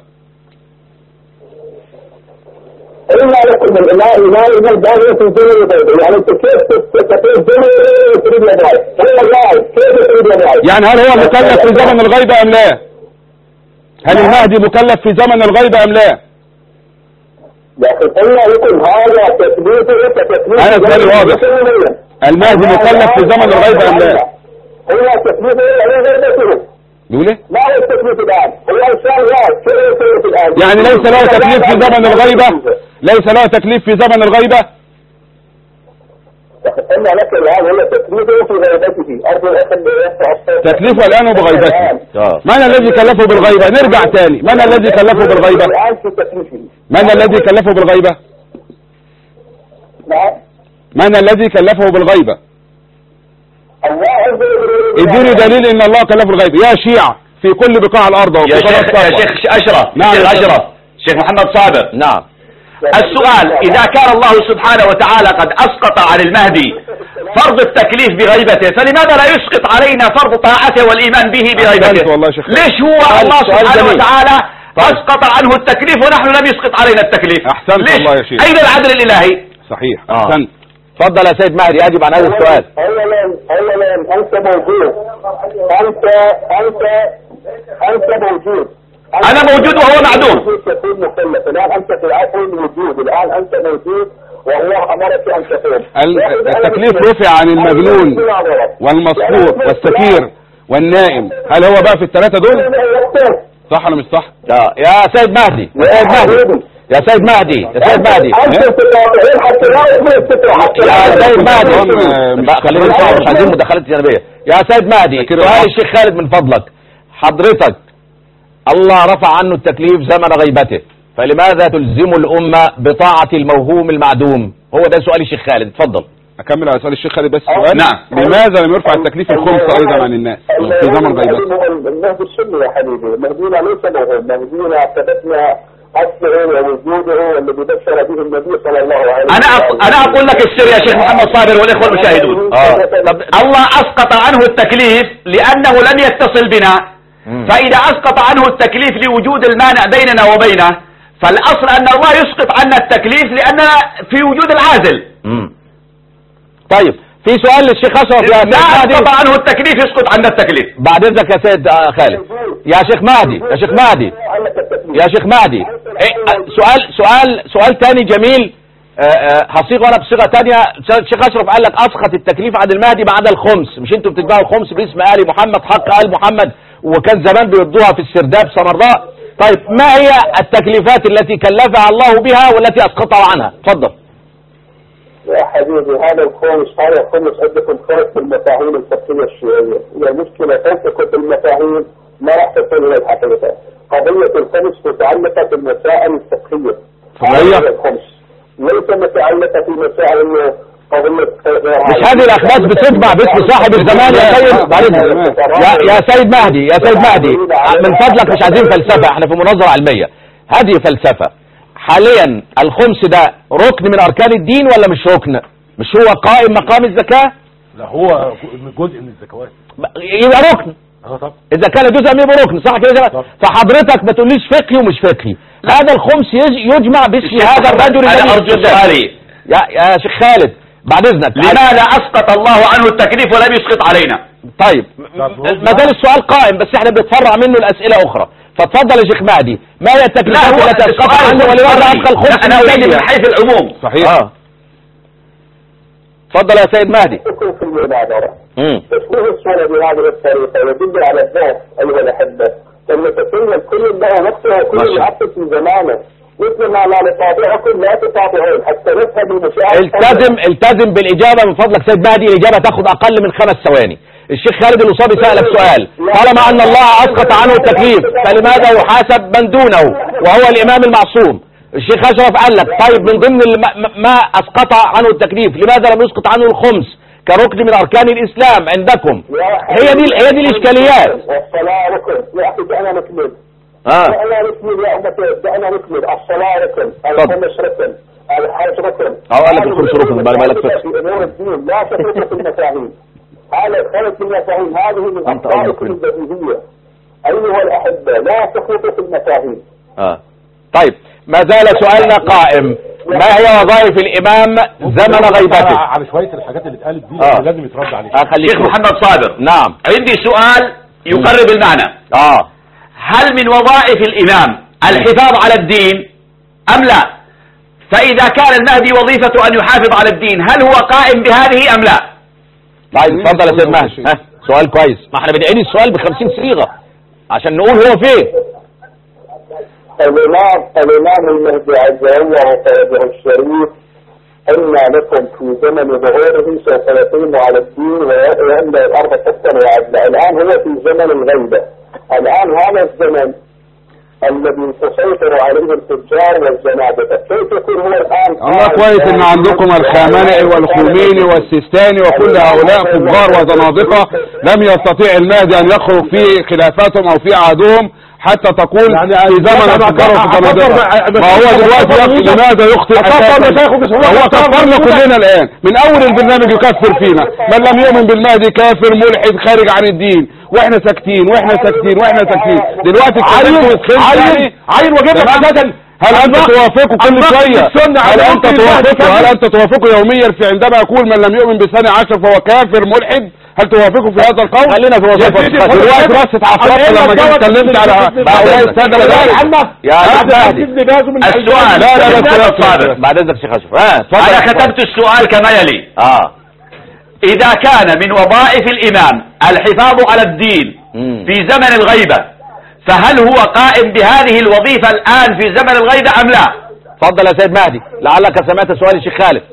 إلا لكم الإمام المهدي في زمن الغيبة، يعني أنت كيف تستطيع زمن تريد لغاية؟ كيف تريد لغاية؟ يعني هل هو مكلف في زمن الغيبة أم لا؟ هل المهدي مكلف في زمن الغيبة أم لا؟ لكن قلنا لكم هذا تثبيته كتثبيت. أنا سؤالي واضح، المهدي مكلف في زمن الغيبة أم لا؟ قلنا تثبيته على غيبته. بيقول ايه؟ ما هو التثبيت الآن؟ هو إنسان واحد، كيف يثبت الآن؟ يعني ليس له تكليف في زمن الغيبة؟ ليس له تكليف في زمن الغيبة؟ قلنا لك الآن هو تكليفه في غيبته. أرجو الأخ تكليفه الآن بغيبته. من الذي كلفه بالغيبة؟ نرجع تاني، من الذي كلفه بالغيبة؟ من الذي كلفه بالغيبة؟ من الذي كلفه بالغيبة؟ اديني دليل ان الله كلفه بالغيبة يا شيعة في كل بقاع الارض. يا شيخ اشرف. نعم شيخ اشرف، شيخ محمد صابر. نعم. السؤال، إذا كان الله سبحانه وتعالى قد أسقط عن المهدي فرض التكليف بغيبته، فلماذا لا يسقط علينا فرض طاعته والإيمان به بغيبته؟ ليش هو الله سبحانه وتعالى أسقط عنه التكليف ونحن لم يسقط علينا التكليف؟ أحسنت ليش؟ الله يا شيخ. أين العدل الإلهي؟ صحيح. أحسنت. اتفضل يا سيد مهدي اجب عن هذا السؤال. اولا انت موجود، انت موجود، انا موجود وهو معدوم. تكون مكلف. الان انت في عصر الوجود، الان انت موجود والله امرك ان تقوم. التكليف رفع عن المجنون والمسكور والسكير والنائم. هل هو بقى في الثلاثة دول؟ صح ولا مش صح؟ يا سيد مهدي، يا سيد مهدي، يا سيد مهدي، خلينا نسمع، مش عايزين مداخلات جانبية. يا سيد مهدي، سؤال الشيخ خالد من فضلك، حضرتك الله رفع عنه التكليف زمن غيبته، فلماذا تلزم الأمة بطاعة الموهوم المعدوم؟ هو ده سؤال الشيخ خالد، اتفضل. أكمل على سؤال الشيخ خالد بس سؤال. نعم. لماذا لم يرفع التكليف الخمس أيضا عن الناس في زمن غيبته؟ المهدي السني يا حبيبي، مهدينا ليس موهوم، مهدينا ثبتنا أصله ووجوده والذي بشر به النبي صلى الله عليه وسلم. أنا أقول لك السر يا شيخ محمد صابر والإخوة المشاهدون. الله أسقط عنه التكليف لأنه لم يتصل بنا، فإذا أسقط عنه التكليف لوجود المانع بيننا وبينه، فالأصل أن الله يسقط عنا التكليف لأننا في وجود العازل. طيب في سؤال للشيخ أشرف. لا أسقط عنه التكليف يسقط عنا التكليف. بعد إذنك يا سيد خالد. يا شيخ مهدي، يا شيخ مهدي، يا شيخ مهدي، سؤال تاني جميل، هصيغه انا بصيغه تانية. الشيخ اشرف قال لك اسقط التكليف عن المهدي بعد الخمس، مش انتوا بتتبعوا الخمس باسم ال محمد حق ال محمد، وكان زمان بيردوها في السرداب سمراء. طيب ما هي التكليفات التي كلفها الله بها والتي اسقطها عنها؟ اتفضل. يا حبيبي هذا الخمس عندكم خلط في المفاهيم الفقهيه الشيعيه، هي مشكله تنسق في المفاهيم ما راح تصل الى الحقيقه. قضيه الخمس متعلقه بالمسائل الفقهيه. قضيه الخمس ليس متعلقه في مسائل انه مش هذه الاخباس بتطبع باسم صاحب الزمان يا سيد. يا سيد مهدي، يا سيد مهدي من فضلك مش عايزين فلسفه، احنا في مناظره علميه. هذه فلسفه. حاليا الخمس ده ركن من اركان الدين ولا مش ركن؟ مش هو قائم مقام الزكاه؟ لا هو جزء من الزكوات يبقى ركن. طب اذا كان جزء من يبقى ركن، صح كده؟ فحضرتك ما تقوليش فقهي ومش فقهي. هذا الخمس يجمع باسم هذا الرجل الذي ارجو سؤالي يا شيخ خالد بعد اذنك. لماذا اسقط الله عنه التكليف ولم يسقط علينا؟ طيب ما زال السؤال قائم، بس احنا بنتفرع منه الاسئله اخرى. فاتفضل يا شيخ مهدي، ما هي التكليفات التي اسقطها عنه ولماذا ابقى الخمس؟ انا اريد من حيث العموم. صحيح. اتفضل يا سيد مهدي. في المناظره تشبيه الصوره بهذه الطريقه يدل على الذات ايها الاحبه، ان تكون الكل له نفسه وكل يعطي في زمانه، مثل ما لا نطابعكم لا تطابعون حتى نفهم المشاهد. التزم بالاجابه من فضلك سيد مهدي، الاجابه تاخذ اقل من 5 ثواني. الشيخ خالد الأصابي سألك سؤال، طالما أن الله أسقط عنه التكليف فلماذا يحاسب من دونه وهو الإمام المعصوم؟ الشيخ أشرف قال لك طيب من ضمن ما أسقط عنه التكليف لماذا لم يسقط عنه الخمس كركن من أركان الإسلام عندكم؟ هي دي الإشكاليات. والصلاة ركن. يا أخي دعنا نكمل. دعنا نكمل يا أمتي، دعنا نكمل. الصلاة ركن، الخمس ركن، الحج ركن. قال لك الخمس ركن بعد ما قال لك في أمور الدين لا تفرق في المفاهيم. هذا الخلط في المفاهيم، هذه من الطائفة البديهية. أيها الأحبة لا تخلطوا في المفاهيم. طيب ما زال سؤالنا قائم، ما هي وظائف الإمام زمن غيبته؟ على شوية الحاجات اللي اتقالت دي لازم يترد عليها. شيخ محمد صابر، نعم عندي سؤال يقرب المعنى. هل من وظائف الإمام الحفاظ على الدين أم لا؟ فإذا كان المهدي وظيفته أن يحافظ على الدين، هل هو قائم بهذه أم لا؟ طيب اتفضل يا سيد مهدي. سؤال كويس، ما احنا بنعيد السؤال ب50 صيغة عشان نقول هو فين. الإمام المهدي عز وجل وقياده الشريف قلنا لكم في زمن ظهوره سوف يقيم على الدين ويملأ الأرض قسطا وعدلا. الآن هو في زمن الغيبة. الآن هذا الزمن الذي تسيطر عليه التجار والزنادقة، كيف يكون هو الآن؟ الله كويس ان عندكم الخامنئي والخميني والسيستاني وكل هؤلاء كبار وزنادقة لم يستطيع المهدي ان يخرج في خلافاتهم او في عهدهم حتى تقول في زمن التجار والزنادقة. ما هو دلوقتي لماذا يخطئ هو كفرنا كلنا الان من اول البرنامج يكفر فينا، من لم يؤمن بالمهدي كافر ملحد خارج عن الدين، واحنا ساكتين واحنا ساكتين واحنا ساكتين. دلوقتي عين وجيب لك هل انت توافقه كل شوية؟ هل انت توافقه يوميا في عندما يقول من لم يؤمن بالثاني عشر فهو كافر ملحد؟ هل توافقه في هذا القول؟ خلينا في وظيفة دلوقتي بس اتعصبت لما جيت اتكلمت على هؤلاء السادة يا مهدي السؤال. لا بعد اذنك شيخ اشرف. انا كتبت السؤال كما يلي. اذا كان من وظائف الامام الحفاظ على الدين في زمن الغيبة، فهل هو قائم بهذه الوظيفة الآن في زمن الغيبة أم لا؟ تفضل يا سيد مهدي، لعلك سمعت سؤال الشيخ خالد.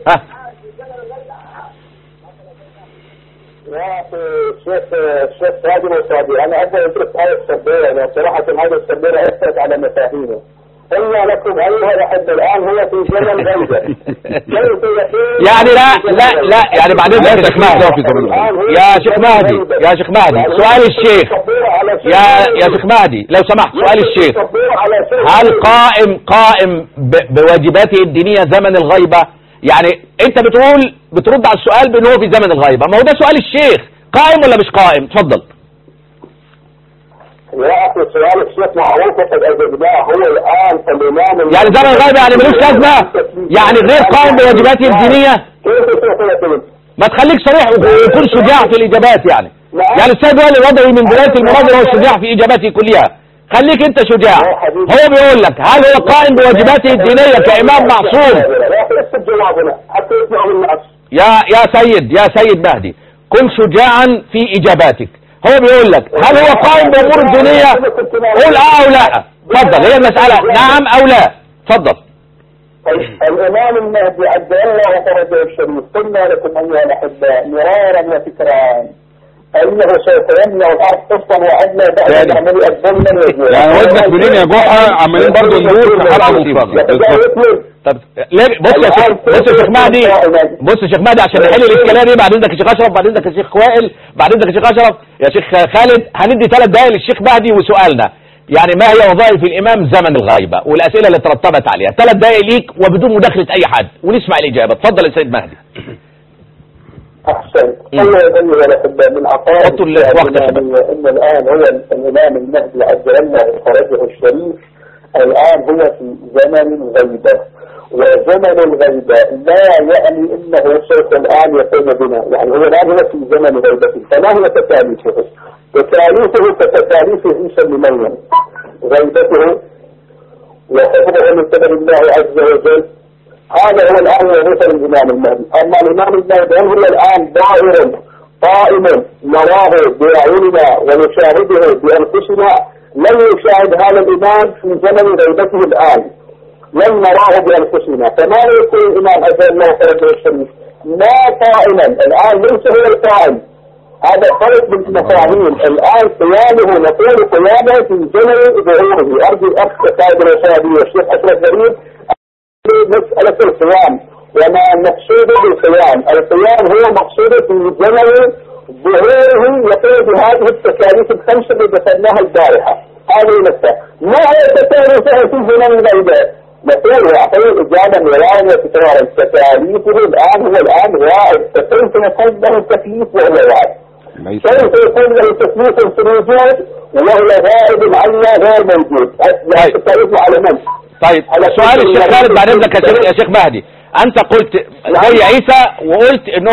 يا الشيخ راجل وصادي، انا ابغى ادرس هذه السبيره، يعني صراحه هذه السبيره اثرت على مفاهيمه. قلنا لكم ايها الاحبه الان هو في زمن غيبه. يعني لا يعني بعدين يا شيخ مهدي، يا شيخ مهدي سؤال الشيخ، يا شيخ مهدي لو سمحت سؤال الشيخ، هل قائم بواجباته الدينية زمن الغيبة؟ يعني انت بترد على السؤال بان هو في زمن الغيبة، ما هو ده سؤال الشيخ، قائم ولا مش قائم؟ اتفضل. يا اخي سؤال الشيخ معروف قد اجبناه، هو الان الامام يعني زمن الغيبة يعني ملوش لازمة، يعني غير قائم بواجباته الدينية؟ ما تخليك صريح ويكون شجاع في الاجابات. يعني السيد والي الوضعي من بداية المناظرة هو الشجاع في اجاباته كلها، خليك انت شجاع. هو بيقول لك هل هو قائم بواجباته الدينية كامام معصوم؟ يا سيد مهدي كن شجاعا في اجاباتك. هو بيقول لك هل هو قائم بامور الدينية؟ قول او لا. اتفضل، هي المسألة نعم او لا. اتفضل. الامام المهدي عز الله وفرجه الشريف، قلنا لكم ايها الاحباء مرارا وتكرارا انه سوف يمنع الارض قسطا وعدلا بعد عمليه الظلم. يعني ودنك منين يا جحا؟ عمالين برضه نقول في حلقه مفاجاه. طب بص يا شيخ مهدي عشان نحل الاشكاليه دي، بعد اذنك يا شيخ اشرف، بعد اذنك يا شيخ وائل، بعد اذنك يا شيخ اشرف، يا شيخ خالد، هندي 3 دقائق للشيخ مهدي وسؤالنا. يعني ما هي وظائف الامام زمن الغيبة والاسئله اللي ترتبت عليها. 3 دقائق ليك وبدون مداخله اي حد ونسمع الاجابه. اتفضل يا سيد مهدي. احسن. الله يغني ولا من عطاء ان الان هو الامام المهدي عز الله وفرجه الشريف الان هو في زمن الغيبة، وزمن الغيبة لا يعني انه سوف الان يقوم بنا، يعني هو الان هو في زمن غيبته. فما هي تكاليفه؟ تكاليفه كتكاليف عيسى بن مريم، غيبته وحفظه من قبل الله عز وجل. هذا هو الآن وظيفة الإمام المهدي. أما الإمام المهدي هو الآن ظاهر قائم نراه بأعيننا ونشاهده بأنفسنا، لن يشاهد هذا الإمام في زمن غيبته الآن، لن نراه بأنفسنا. فما يكون الإمام عز الله فرجه الشريف ما قائما الآن، ليس هو القائم، هذا فرق بالمفاهيم. الآن قيامه نقول قيامه في زمن ظهوره. أرجو الأخ سيد الرشادي والشيخ أشرف غريب مسألة القيام وما المقصود بالقيام. القيام هو مقصود في زمن ظهوره يقول بهذه التكاليف ال5 اللي ذكرناها البارحة. هذه نقطة. ما هي تكاليفها في زمن الغيبة؟ نقول وأعطيه إجابة مرارا وتكرارا. تكاليفه الآن هو الآن واعد، فكيف يكون له تكليف وهو واعد؟ كيف يكون له تكليف في الوجود وهو غائب عنا غير موجود؟ التكاليف على من؟ طيب سؤال الشيخ خالد بعد اذنك يا شيخ مهدي، انت قلت زي عيسى وقلت ان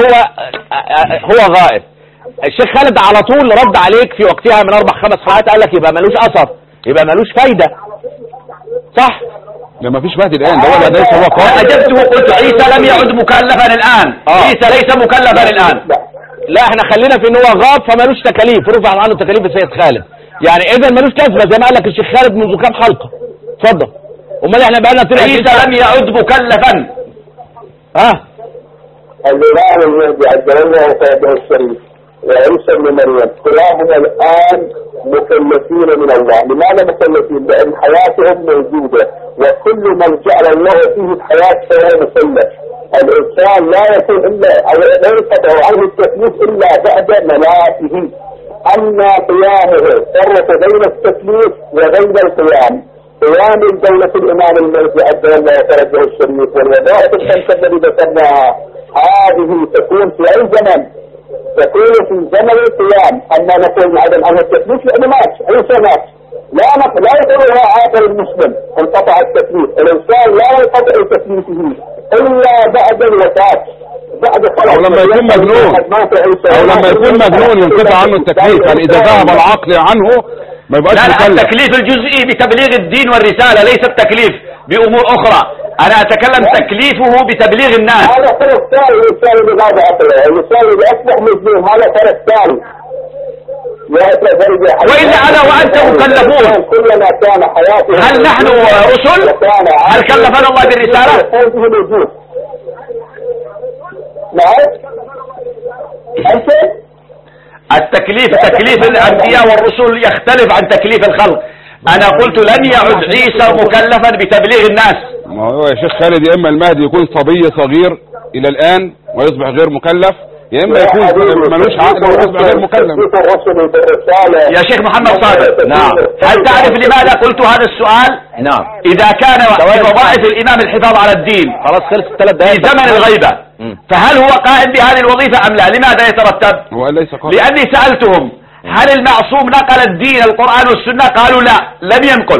هو غائب. الشيخ خالد على طول رد عليك في وقتها من 4-5 حلقات، قال لك يبقى ملوش اثر، يبقى ملوش فايدة، صح؟ لا مفيش مهدي الان، ده ولا ليس هو قائم. اجبته وقلت عيسى لم يعد مكلفا الان. عيسى ليس مكلفا الان. لا احنا خلينا في ان هو غاب فملوش تكاليف، رفع عنه تكاليف السيد خالد، يعني اذا ملوش لازمه زي ما قال لك الشيخ خالد منذ كام حلقة. اتفضل. امال احنا بقى لنا عيسى لم يعد مكلفا. الإمام المهدي عز الله وفرجه الشريف وعيسى بن مريم كلاهما الآن مكلفين من الله. لماذا مكلفين؟ لأن حياتهم موجودة، وكل من جعل الله فيه الحياة فهو مكلف. الإنسان لا يكون إلا لا يستطيع عنه التكليف إلا بعد مماته. أما قيامه فرق بين التكليف وبين القيام. قيام دولة الإمام المهدي عز الله وفرجه الشريف والوظائف ال5 التي ذكرناها هذه تكون في أي زمن؟ تكون في زمن القيام. أما نقول عدم عنه التكليف لأنه مات، عيسى مات، لا يقولها عاقل المسلم انقطع التكليف. الإنسان لا ينقطع تكليفه إلا بعد الوفاة، بعد خلاص، أو لما يكون مجنون، أو لما يكون مجنون ينقطع عنه التكليف. يعني إذا ذهب العقل عنه ما يبقاش لا مكلف. التكليف الجزئي بتبليغ الدين والرسالة، ليس التكليف بأمور أخرى. أنا أتكلم تكليفه بتبليغ الناس. هذا فرق ثاني. الإنسان اللي غاب عقله، الإنسان اللي أصبح مجنون، هذا فرق ثاني. وإلا أنا وأنت مكلفون. كلما كان حياته، هل نحن رسل؟ هل كلفنا الله بالرسالة؟ التكليف تكليف الأنبياء والرسل يختلف عن تكليف الخلق. أنا قلت لن يعد عيسى مكلفا بتبليغ الناس. ما هو يا شيخ خالد، يا إما المهدي يكون صبي صغير إلى الآن ويصبح غير مكلف، يا إما يكون ملوش عقل ويصبح غير مكلف. يا شيخ محمد صادق، نعم، هل تعرف لماذا قلت هذا السؤال؟ نعم. إذا كان من وظائف الإمام الحفاظ على الدين خلاص خلص 3 دقائق في زمن الغيبة، فهل هو قائم بهذه الوظيفة أم لا؟ لماذا يترتب؟ هو ليس قائم. لأني سألتهم هل المعصوم نقل الدين القرآن والسنة؟ قالوا لا، لم ينقل.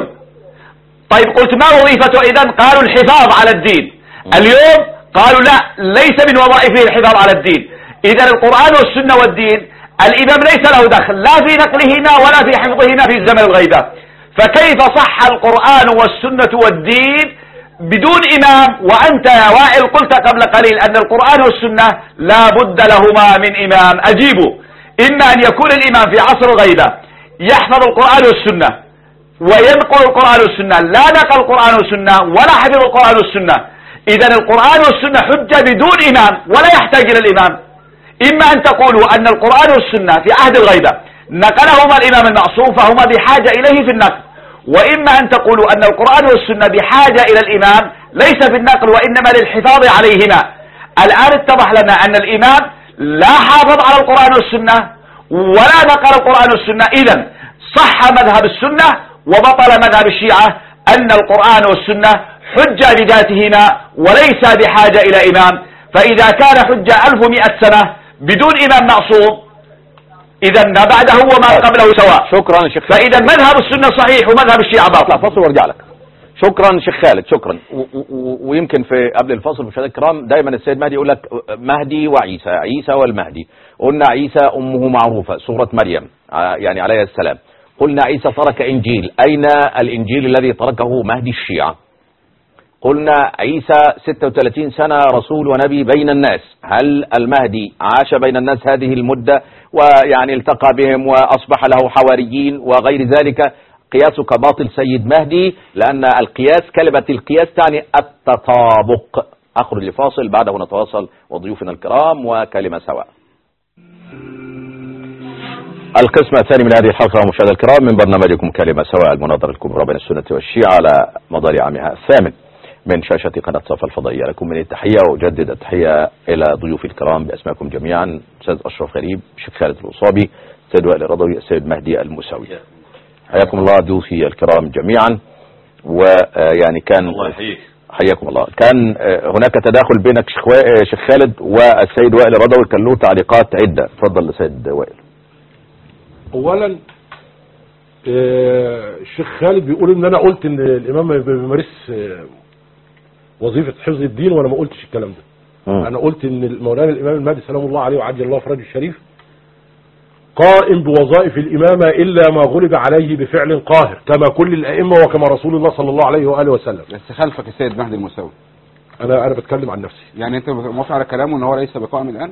طيب قلت ما وظيفته إذن؟ قالوا الحفاظ على الدين. اليوم قالوا لا، ليس من وظائفه الحفاظ على الدين. إذن القرآن والسنة والدين الإمام ليس له دخل لا في نقلهما ولا في حفظهما في زمن الغيبة. فكيف صح القرآن والسنة والدين بدون إمام؟ وأنت يا وائل قلت قبل قليل أن القرآن والسنة لا بد لهما من إمام. أجيبوا، إما أن يكون الإمام في عصر الغيبة يحفظ القرآن والسنة وينقل القرآن والسنة، لا نقل القرآن والسنة ولا حفظ القرآن والسنة. إذن القرآن والسنة حجة بدون إمام ولا يحتاج إلى الإمام. إما أن تقولوا أن القرآن والسنة في عهد الغيبة نقلهما الإمام المعصوم فهما بحاجة إليه في النقل، وإما أن تقولوا أن القرآن والسنة بحاجة إلى الإمام ليس في النقل وإنما للحفاظ عليهما. الآن اتضح لنا أن الإمام لا حافظ على القرآن والسنة ولا نقل القرآن والسنة. إذن صح مذهب السنة وبطل مذهب الشيعة أن القرآن والسنة حجة بذاتهما وليس بحاجة إلى إمام. فإذا كان حجة 1100 سنة بدون إمام معصوم، إذا ما بعده وما قبله سواء. شكرا شيخ. فإذا مذهب السنة صحيح ومذهب الشيعة باطل. فاصل وارجع لك. شكرا شيخ خالد، شكرا. ويمكن في قبل الفاصل مشاهدينا الكرام دايما السيد مهدي يقول لك مهدي وعيسى، عيسى والمهدي. قلنا عيسى أمه معروفة، سورة مريم يعني عليه السلام. قلنا عيسى ترك إنجيل، أين الإنجيل الذي تركه مهدي الشيعة؟ قلنا عيسى 36 سنة رسول ونبي بين الناس، هل المهدي عاش بين الناس هذه المدة ويعني التقى بهم وأصبح له حواريين وغير ذلك؟ قياسك باطل سيد مهدي، لأن القياس كلمة القياس تعني التطابق. أخرج لفاصل بعده نتواصل وضيوفنا الكرام وكلمة سواء. القسم الثاني من هذه الحلقة مشاهدينا الكرام من برنامجكم كلمة سواء، المناظرة الكبرى بين السنة والشيعة على مدار عامها الثامن من شاشة قناة صفا الفضائية. لكم من التحية وأجدد التحية إلى ضيوف الكرام بأسمائكم جميعا، أستاذ أشرف غريب، الشيخ خالد الوصابي، السيد وائل الرضوي، السيد مهدي الموسوي. حياكم الله ضيوفي الكرام جميعا. ويعني كان الله يحييك. حياكم الله. كان هناك تداخل بينك شيخ خالد والسيد وائل الرضوي، كان له تعليقات عدة. تفضل السيد وائل. اولا الشيخ خالد بيقول ان انا قلت ان الامام ما بيمارس وظيفة حفظ الدين، وانا ما قلتش الكلام ده. انا قلت ان مولانا الامام المهدي سلام الله عليه وعجل الله فرجه الشريف قائم بوظائف الامامة الا ما غلب عليه بفعل قاهر كما كل الائمة وكما رسول الله صلى الله عليه وآله وسلم. بس خلفك السيد مهدي الموسوي. انا بتكلم عن نفسي. يعني انت موافق على كلامه ان هو ليس بقائم الان؟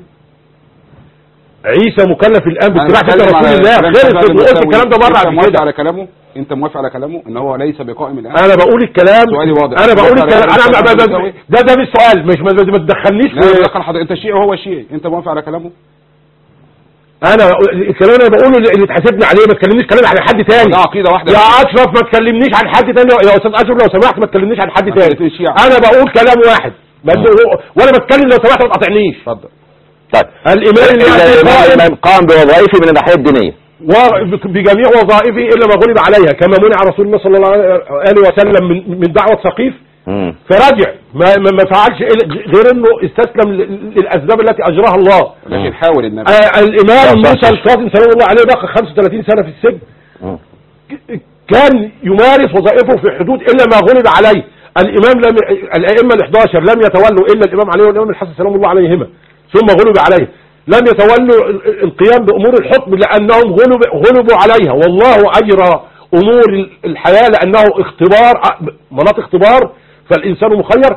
عيسى مكلف الان باتباع رسول الله. خلص وقلت الكلام ده مرة قبل كده. على كلامه انت موافق على كلامه ان هو ليس بقائم الان؟ انا بقول الكلام، سؤالي واضح. انا بقول الكلام، ده مش سؤال، مش ما تدخلنيش في انت شيعي وهو شيعي، انت موافق على كلامه؟ انا الكلام انا بقوله اللي تحاسبني عليه، ما تكلمنيش كلام عن حد تاني. ده عقيده واحده يا اشرف، ما تكلمنيش عن حد تاني يا استاذ اشرف لو سمحت، ما تكلمنيش عن حد تاني. انا بقول كلام واحد وانا بتكلم، لو سمحت ما تقاطعنيش. اتفضل. طيب الامام قام بوظائفه من الناحيه الدينيه وبجميع وظائفه الا ما غلب عليها، كما منع رسول الله صلى الله عليه وسلم من دعوه ثقيف فرجع، ما فعلش غير انه استسلم للاسباب التي اجراها الله. لكن حاول النبي الامام موسى الكاظم سلام الله عليه بقى 35 سنه في السجن كان يمارس وظائفه في حدود إلا ما غلب عليه. الأئمة ال11 لم يتولوا إلا الإمام علي والإمام الحسن سلام الله عليهما ثم غلب عليه، لم يتولوا القيام بأمور الحكم لأنهم غلبوا عليها. والله أجرى أمور الحياة لأنه اختبار، مناط اختبار، فالإنسان مخير.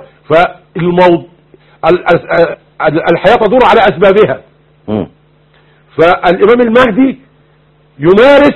الحياة تدور على أسبابها. فالإمام المهدي يمارس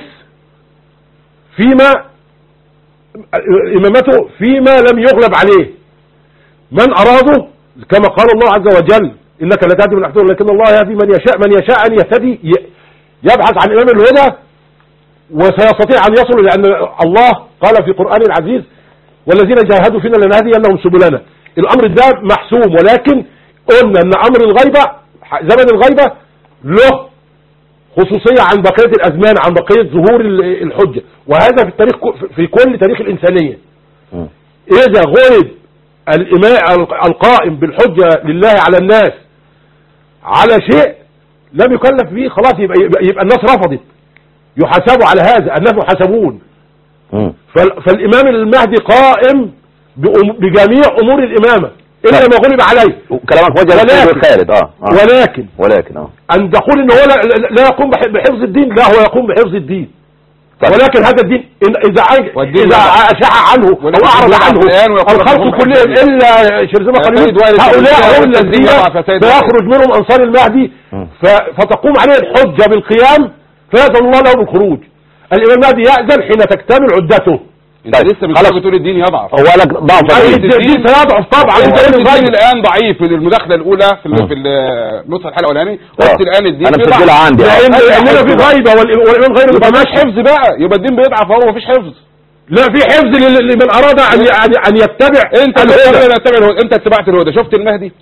إمامته فيما لم يغلب عليه. من أراده كما قال الله عز وجل إنك لا تهدي من أحسن لكن الله يهدي من يشاء أن يهتدي، يبحث عن إمام الهدى وسيستطيع أن يصل، لأن الله قال في قرآن العزيز والذين جاهدوا فينا لنهدينهم سبلنا. الأمر ده محسوم، ولكن قلنا أن أمر الغيبة، زمن الغيبة له خصوصية عن بقية الأزمان، عن بقية ظهور الحجة، وهذا في التاريخ، في كل تاريخ الإنسانية. إذا غلب الإمام القائم بالحجة لله على الناس على شيء لم يكلف به، خلاص يبقى الناس رفضت، يحاسبوا على هذا، الناس محاسبون. فالإمام المهدي قائم بجميع أمور الإمامة إلا ما غلب عليه. كلامك وجه خالد. ولكن أن تقول إن هو لا يقوم بحفظ الدين، لا، هو يقوم بحفظ الدين. ولكن هذا الدين إذا أشاع عنه أو أعرض عنه الخلق كلهم إلا شرذمة قليل، هؤلاء هم الذين سيخرج منهم أنصار المهدي فتقوم عليه الحجة بالقيام، فيأذن الله له بالخروج. الإمام المهدي يأذن حين تكتمل عدته. انت لسه بتقول الدين يضعف. هو لك ضعف الدين سيضعف طبعا. الدين الان ضعيف. من المداخله الاولى في نص الحلقه الاولاني قلت الان الدين انا مسجلها عندي لاننا في غيبه والامام غير مفيش حفظ بقى، يبقى الدين بيضعف اهو، مفيش حفظ. لا، في حفظ لمن اراد ان يتبع. انت اتبعت الهدى، شفت المهدي؟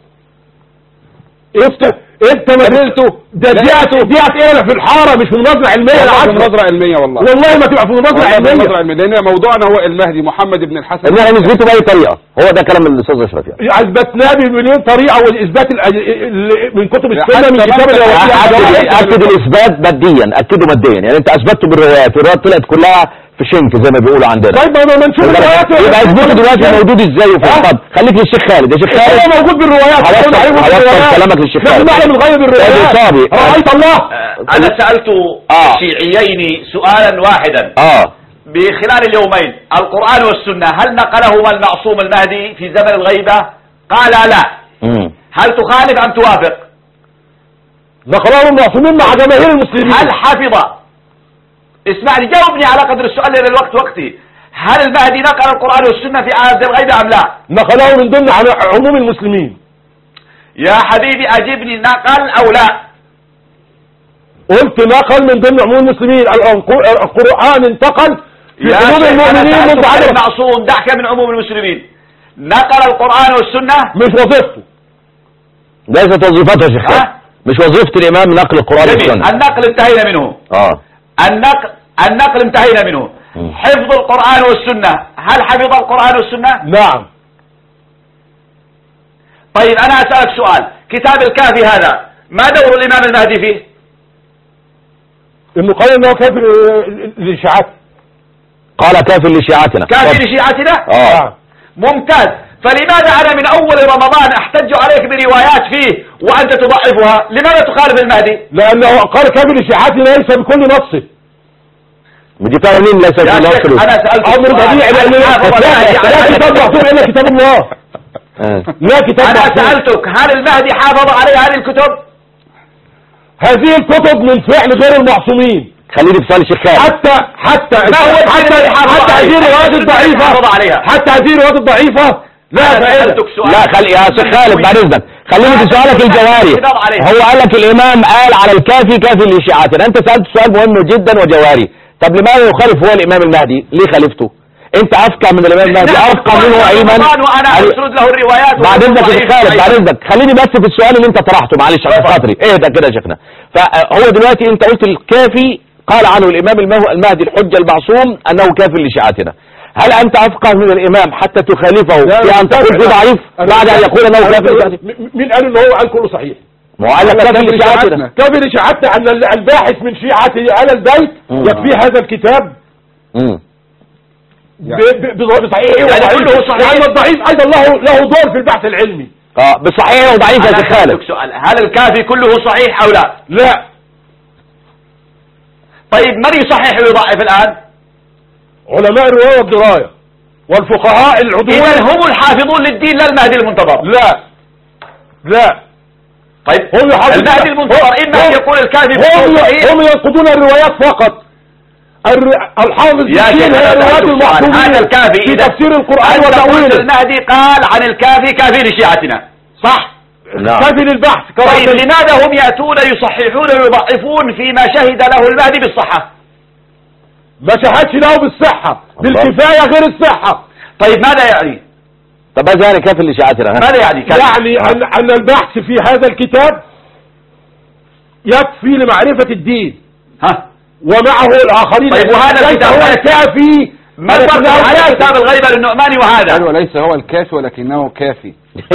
انت ما قلته دي هتقرا في الحاره مش في مناظره علميه. في مناظره علميه والله ما تبقى في مناظره علميه، لان موضوعنا هو المهدي محمد بن الحسن. احنا نثبته باي طريقه، هو ده كلام الاستاذ اشرف يعني. اثبتناه بمليون طريقه، والاثبات من كتب السنه، من كتاب اكد الاثبات ماديا، اكده ماديا. يعني انت اثبته بالروايات، والروايات طلعت كلها في شنك زي ما بيقولوا عندنا. طيب ما نشوف الروايات. يبقى اثبته دلوقتي موجود ازاي وفي الخط. خليك للشيخ خالد. يا شيخ خالد هو موجود بالروايات. هوصل كلامك للشيخ خالد. نحن من غير الروايات. رأيت الله. انا سألت شيعيين سؤالا واحدا بخلال اليومين: القرآن والسنة هل نقلهما المعصوم المهدي في زمن الغيبة؟ قال لا. هل تخالف ام توافق؟ نقلهم المعصومين مع جماهير المسلمين. هل حفظ؟ اسمعني، جاوبني على قدر السؤال لان الوقت وقتي. هل المهدي نقل القرآن والسنة في عهد الغيبة ام لا؟ نقله من ضمن عموم المسلمين. يا حبيبي اجبني، نقل او لا؟ قلت نقل من ضمن عموم المسلمين. القرآن انتقل في عموم المؤمنين منذ عدد المعصوم. دعك من عموم المسلمين. نقل القرآن والسنة مش وظيفته، ليست وظيفته يا شيخ. مش وظيفة الإمام نقل القرآن والسنة. النقل انتهينا منه. النقل انتهينا منه. حفظ القرآن والسنة، هل حفظ القرآن والسنة؟ نعم. طيب أنا أسألك سؤال: كتاب الكافي هذا ما دور الإمام المهدي فيه؟ إنه قال إنه كافر للشيعات. قال كافر لشيعتنا. كافر لشيعتنا؟ ممتاز. فلماذا أنا من أول رمضان أحتج عليك بروايات فيه وأنت تضعفها؟ لماذا تخالف المهدي؟ لأنه قال كافر لشيعتنا ليس بكل نصه. مجتهدين ليس بكل نصه. أنا سألت أمر بديع، لأن لا كتاب محفوظ إلا كتاب الله. لا كتاب أنا سألتك: هل المهدي حافظ عليه هذه الكتب؟ هذه الكتب من فعل غير المعصومين. خليني في سؤال الشيخ خالد. حتى هذه الروايات الضعيفة، حتى هذه الروايات الضعيفة لا خلي يا شيخ خالد بعد اذنك خليني في سؤالك الجواري. هو قال لك الامام قال على الكافي كافي لشيعتنا، انت سألت سؤال مهم جدا وجواري. طب لماذا يخالف هو الامام المهدي؟ ليه خالفته؟ انت افقه من الامام المهدي، افقه منه علما. وانا اسرد له الروايات. بعد اذنك يا شيخ خالد، بعد اذنك خليني بس في السؤال اللي انت طرحته، معلش عشان خاطري. اهدى كده يا شيخنا. فهو دلوقتي انت قلت الكافي قال عنه الامام المهدي الحجة المعصوم انه كافر لشيعتنا. هل انت افقه من الامام حتى تخالفه في ان تقول فيه ضعيف بعد ان يقول انه كافر لشيعتنا؟ مين قال انه هو قال كله صحيح؟ ما هو قال لك كافر لشيعتنا. كافر لشيعتنا ان الباحث من شيعة آل البيت يكفي هذا الكتاب بصحيح يعني كله صحيح. لأن الضعيف أيضا له دور في البحث العلمي. بصحيح وضعيف يا شيخ خالد. سؤال، هل الكافي كله صحيح أو لا؟ لا. طيب من يصحح ويضعف الآن؟ علماء الرواية والدراية والفقهاء العدول. إذا هم الحافظون للدين لا المهدي المنتظر. لا. طيب المهدي المنتظر إما أن يقول الكافي هم ينقضون الروايات فقط. الحافظ الدين هي الروايات المحفوظين هذا الكافي في تفسير القرآن وتأويله. المهدي قال عن الكافي كافي لشيعتنا، صح؟ نعم. كافي للبحث. طيب لماذا هم يأتون يصححون ويضعفون فيما شهد له المهدي بالصحة؟ ما شهدش له بالصحة، بالكفاية غير الصحة. طيب ماذا يعني؟ طب ماذا يعني كافي لشيعتنا؟ ماذا يعني كافي؟ يعني أن البحث في هذا الكتاب يكفي لمعرفة الدين. ومعه الآخرين. طيب وهذا ليس هو الكافي. ما الفرق على كتاب الغيبة للنعماني وهذا؟ أيوة ليس هو الكافي ولكنه كافي.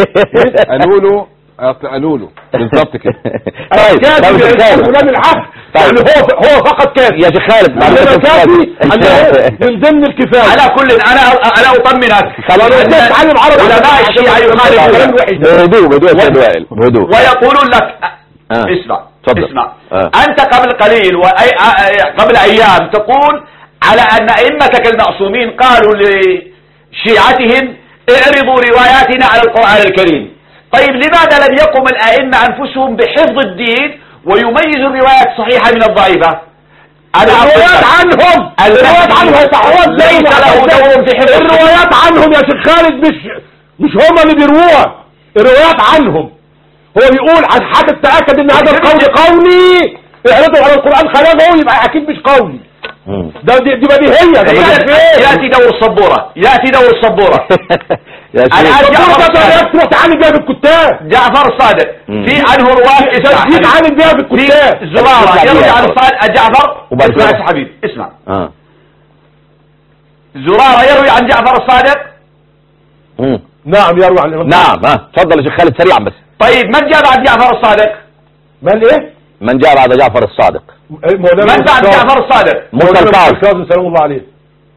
قالوا له بالضبط كده. الكافي فلان العهد. يعني هو فقط كافي يا شيخ خالد. كافي من ضمن الكفاية. على كل أنا أطمنك. تعلم عربي. علماء الشيعة يخالفون بهدوء ويقولون لك اسمع أنت قبل قليل قبل أيام تقول على أن أئمتك المعصومين قالوا لشيعتهم اعرضوا رواياتنا على القرآن الكريم. طيب لماذا لم يقم الأئمة أنفسهم بحفظ الدين ويميزوا الروايات الصحيحة من الضعيفة؟ الروايات عنهم ليس له دور في حفظ الروايات عنهم يا شيخ خالد. مش هم اللي بيروها الروايات عنهم. هو بيقول عن حاجة تأكد ان هذا القول قولي اعرضوا على القرآن خلاص يبقى اكيد مش قولي. دي بديهية. يأتي دور الصبورة الآن تروح تعالج بيها بالكتاب. جعفر الصادق في عنه رواة تعالج بيها بالكتاب. زرارة يروي عن جعفر اسمع حبيب اسمع. زرارة يروي عن جعفر الصادق. نعم يروي عن الإمام. نعم تفضل يا شيخ خالد سريعا بس. طيب من جاء بعد جعفر الصادق؟ من جاء بعد جعفر الصادق؟ من بعد جعفر الصادق؟ موسى الكاظم سلام الله عليه.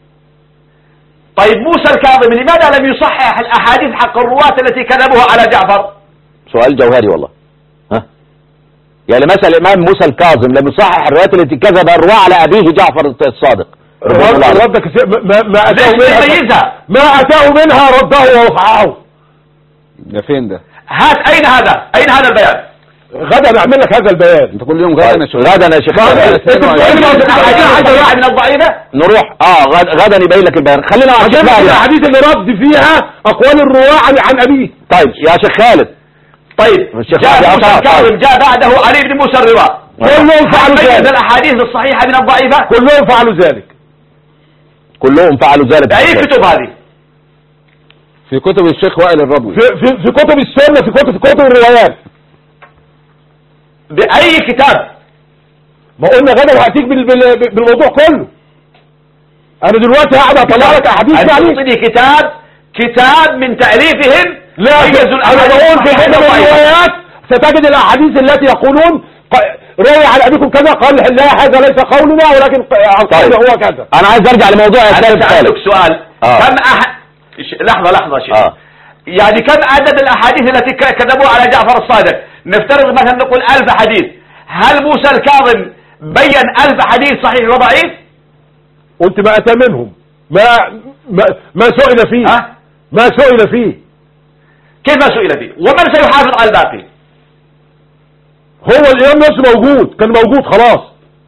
طيب موسى الكاظم لماذا لم يصحح الأحاديث حق الرواة التي كذبوها على جعفر؟ سؤال جوهري والله. يعني مثلا الإمام موسى الكاظم لم يصحح الروايات التي كذب الرواة على أبيه جعفر الصادق. ردك ما أتاه منها رده ورفعه. ده فين ده؟ هات أين هذا البيان؟ غدا نعمل لك هذا البيان. انت كل يوم غدا يا شيخ. غدا يا شيخ. من الضعيفة نروح غدا يبين لك البيان. خلينا على الحديث اللي رد فيها أقوال الرواة عن أبيه. طيب يا شيخ خالد. طيب جاء موسى الكاظم جاء بعده علي بن موسى الرواة. كلهم فعلوا ذلك. الأحاديث الصحيحة من الضعيفة. كلهم فعلوا ذلك. أي كتب هذه؟ في كتب الشيخ وائل الرضوي. في كتب السنة، في كتب الروايات. بأي كتاب؟ ما قلنا غدا وهاتيك بالموضوع كله. انا دلوقتي هقعد اطلع لك احاديث يعني كتاب من تأليفهم. لا انا بقول في كتب الروايات ستجد الاحاديث التي يقولون روي عن ابيكم كذا قال لا هذا ليس قولنا ولكن القول هو كذا. انا عايز ارجع لموضوع يا سيد خالد. سؤال كم لحظة شيء. يعني كم عدد الاحاديث التي كذبوا على جعفر الصادق؟ نفترض مثلا نقول 1000 حديث. هل موسى الكاظم بين 1000 حديث صحيح وضعيف؟ قلت ما اتى منهم ما سئل فيه. ما سئل فيه. كيف ما سئل فيه؟ ومن سيحافظ على الباقي؟ هو الامام نفسه موجود، كان موجود خلاص.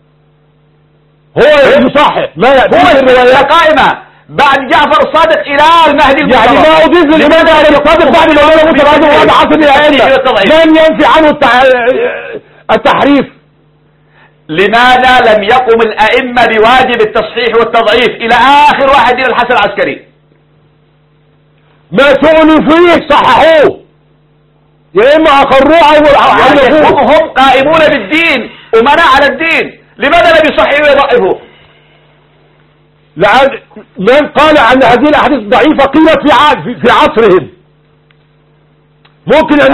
هو يصحح ما هو الروايات قائمة بعد جعفر الصادق الى المهدي المنتظر. يعني ما اضيف للامام جعفر الصادق بعد الامام المتبادل وهذا عصر الائمه لن ينفي عنه التحريف. لماذا لم يقم الائمه بواجب التصحيح والتضعيف الى اخر واحد الى الحسن العسكري؟ ما سئلوا فيه صححوه يا اما اقروه او هم قائمون بالدين امناء على الدين، لماذا لم يصححوا ويضعفوا؟ من قال ان هذه الاحاديث ضعيفه قيلت في عصرهم. ممكن ان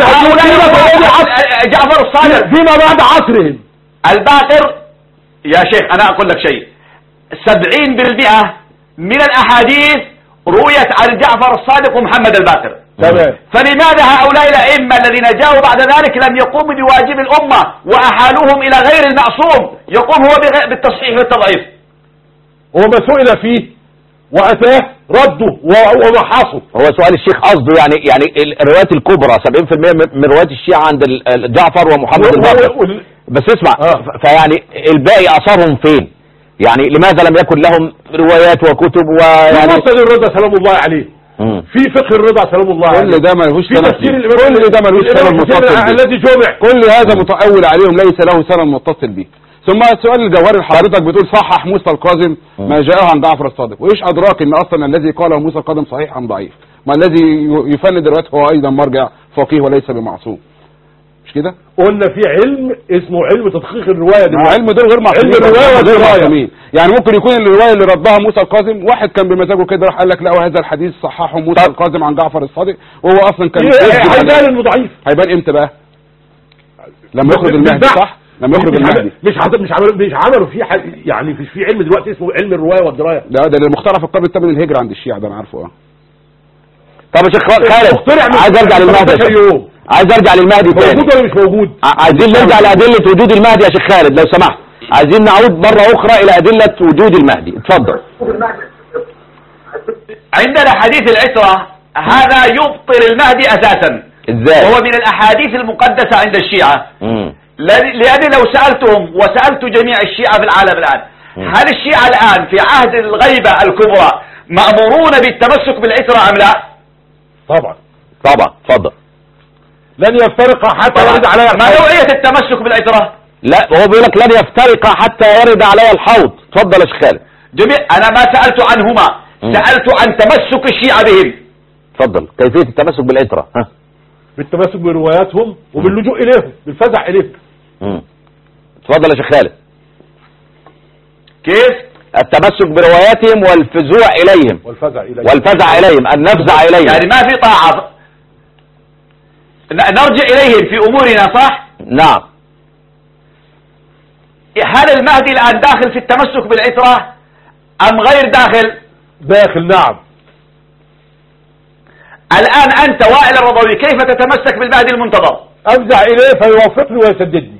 جعفر الصادق فيما بعد عصرهم. الباقر يا شيخ انا اقول لك شيء، 70% من الأحاديث رويت عن جعفر الصادق ومحمد الباقر. تمام. فلماذا هؤلاء الأئمة الذين جاءوا بعد ذلك لم يقوموا بواجب الأمة وأحالوهم إلى غير المعصوم يقوم هو بالتصحيح والتضعيف؟ وما سئل فيه وأتاه رده ومحصه. هو سؤال الشيخ قصده يعني الروايات الكبرى 70% من روايات الشيعة عند جعفر ومحمد الباقر. بس اسمع فيعني الباقي أثرهم فين؟ يعني لماذا لم يكن لهم روايات وكتب ويعني مسند الرضا سلام الله عليه في فقه الرضا سلام الله عليه. كل ده ملوش سند، كل ده ملوش سند متصل الذي جمع، كل هذا متأول عليهم ليس له سند متصل به. ثم السؤال الجوهري حضرتك بتقول صحح موسى الكاظم ما جاءه عن جعفر الصادق، وايش ادراك ان اصلا الذي قاله موسى الكاظم صحيح ام ضعيف؟ ما الذي يفند الروايات هو ايضا مرجع فقيه وليس بمعصوم، مش كده؟ قلنا في علم اسمه علم تدقيق الروايه دي، علم دول غير معصومين، علم الروايه والدرايه. يعني ممكن يكون الروايه اللي ردها موسى الكاظم واحد كان بمزاجه كده راح قال لك لا وهذا الحديث صححه موسى الكاظم عن جعفر الصادق وهو اصلا كان هيبان انه ضعيف. هيبان امتى بقى؟ لما يخرج المهدي، صح؟ لما يخرج المهدي مش عملوا في يعني في علم دلوقتي اسمه علم الروايه والدرايه. لا ده اللي مخترع في القرن الثامن الهجري عند الشيعة، ده انا عارفه. طب يا شيخ خالد عايز ارجع للمهدي، عايز ارجع للمهدي تاني. موجود ولا مش موجود؟ عايزين نرجع لأدلة وجود المهدي يا شيخ خالد لو سمحت، عايزين نعود مرة أخرى إلى أدلة وجود المهدي. اتفضل. عندنا حديث العترة هذا يبطل المهدي أساسا. ازاي؟ وهو من الأحاديث المقدسة عند الشيعة. لأني لو سألتهم وسألت جميع الشيعة في العالم الآن هل الشيعة الآن في عهد الغيبة الكبرى مأمورون بالتمسك بالعترة أم لا؟ طبعا. اتفضل. لن يفترق حتى يرد علي الحوض. ما نوعية التمسك بالعترة؟ لا هو بيقول لك لن يفترق حتى يرد علي الحوض. اتفضل يا شيخ خالد. أنا ما سألت عنهما، سألت عن تمسك الشيعة بهم. اتفضل. كيفية التمسك بالعترة؟ بالتمسك برواياتهم وباللجوء إليهم، بالفزع إليهم. اتفضل يا شيخ خالد. كيف؟ التمسك برواياتهم والفزوع إليهم. والفزع إليهم، أن نفزع إليهم. يعني ما في طاعة، نرجع إليهم في أمورنا، صح؟ نعم. هل المهدي الآن داخل في التمسك بالعترة أم غير داخل؟ داخل، نعم. الآن أنت وائل الرضوي كيف تتمسك بالمهدي المنتظر؟ أفزع إليه فيوافقني ويسددني.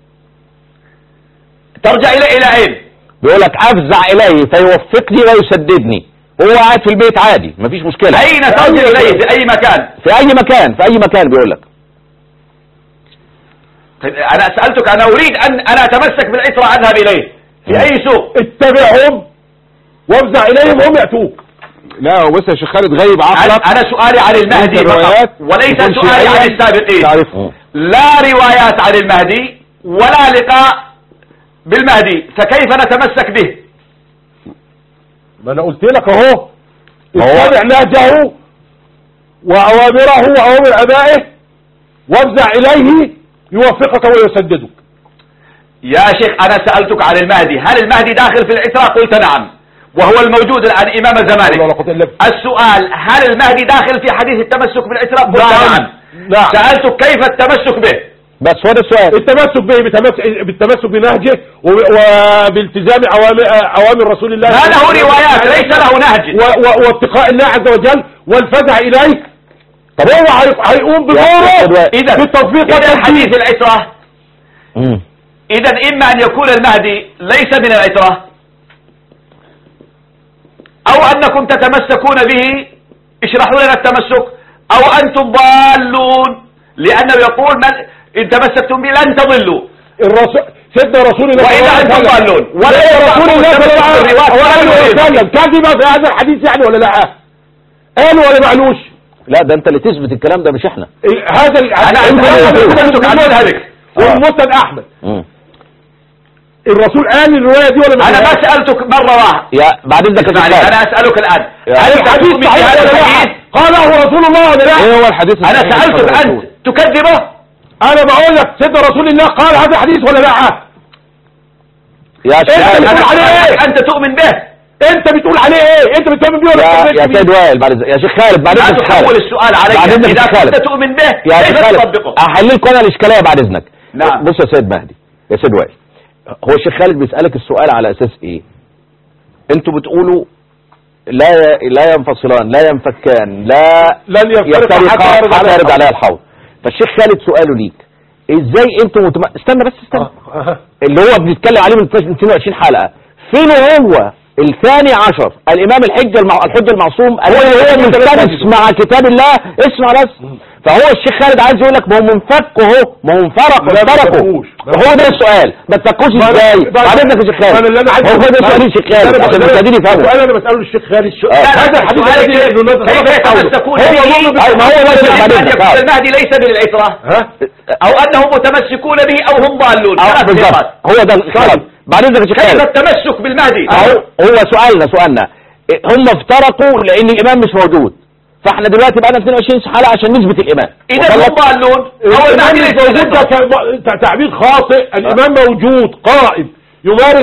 ترجع إلى أين؟ بيقول لك أفزع إليه فيوفقني ويسددني، هو قاعد في البيت عادي مفيش مشكلة. أين ترجع إليه؟ في أي مكان؟ في أي مكان بيقول لك. أنا سألتك، أنا أريد أن أنا أتمسك بالعترة أذهب إليه في أي سوق؟ اتبعهم وافزع إليهم هم يأتوك. لا هو بس يا شيخ خالد غيب عقلك. أنا سؤالي عن المهدي فقط وليس سؤالي عن السابقين. لا روايات عن المهدي ولا لقاء بالمهدي، فكيف نتمسك به؟ ما أنا قلت لك أهو اتبع نهجه وأوامره وأوامر أبائه وافزع إليه يوفقك ويسددك. يا شيخ أنا سألتك عن المهدي، هل المهدي داخل في العترة؟ قلت نعم، وهو الموجود الآن إمام زمانك. السؤال هل المهدي داخل في حديث التمسك بالعترة؟ قلت نعم. سألتك كيف التمسك به؟ بس هو ده السؤال. التمسك به بالتمسك بنهجه وبالتزام أوامر رسول الله. ما له روايات، ليس له نهج. واتقاء الله عز وجل والفزع إليه. طب هو هيقوم بدوره بالتطبيق حديث العترة. إذا إما أن يكون المهدي ليس من العترة أو أنكم تتمسكون به، اشرحوا لنا التمسك، أو أنتم ضالون، لأنه يقول إن تمسكتم به لن تضلوا. سيدنا رسول الله وإذا أنتم ضالون ولا رسول الله صلى الله عليه وسلم كذب في هذا الحديث يعني ولا لا؟ قالوا ولا ما قالوش؟ لا ده انت اللي تثبت الكلام ده مش احنا. هذا والمسند احمد. الرسول قال الروايه دي ولا ما؟ انا ما سالتك مره واحده. يا بعد اذنك انا اسالك الان هل الحديث صحيح ولا لا؟ قاله رسول الله ولا لا؟ ايه هو الحديث؟ انا سالتك انت تكذبه؟ انا بقول لك سيدنا رسول الله قال هذا حديث ولا لا؟ يا شيخ انت تؤمن به؟ انت بتقول عليه ايه؟ انت بتؤمن بيه ولا يا سيد وائل بعد يا شيخ خالد بعد اذنك. لا تحول السؤال عليك. اذا كنت تؤمن به كيف تطبقه؟ احل لكم انا الاشكاليه بعد اذنك. نعم. بص يا سيد مهدي، يا سيد وائل، هو الشيخ خالد بيسالك السؤال على اساس ايه؟ انتوا بتقولوا لا ينفصلان، لا ينفكان، لن يفترق حتى يرد عليها الحوض. فالشيخ خالد سؤاله ليك، ازاي انتم استنى بس استنى. اللي هو بنتكلم عليه من 22 حلقة، فين هو الثاني عشر الامام الحجة المعصوم الذي هو ملتبس مع كتاب الله؟ اسمع بس. فهو الشيخ خالد عايز يقول لك ما هو منفك اهو، ما هو انفرقوا. هو ده السؤال، ما تفكوش ازاي؟ بعدين يا شيخ خالد، هو ده سؤال الشيخ خالد عشان المشاهدين يفهموا. السؤال انا بساله للشيخ خالد، هذا الحديث كيف يتمسكون به؟ ما هو ده المهدي ليس بالعترة، او انهم متمسكون به او هم ضالون. بالضبط، هو ده السؤال. بعدين يا شيخ خالد، كيف التمسك بالمهدي؟ هو سؤالنا هم افترقوا لان الامام مش موجود، فاحنا دلوقتي بقى 22 حلقة عشان نثبت الامام. اذا هم ضالون. هو الامام مش موجود، ده تعبير خاطئ. الامام موجود قائم يمارس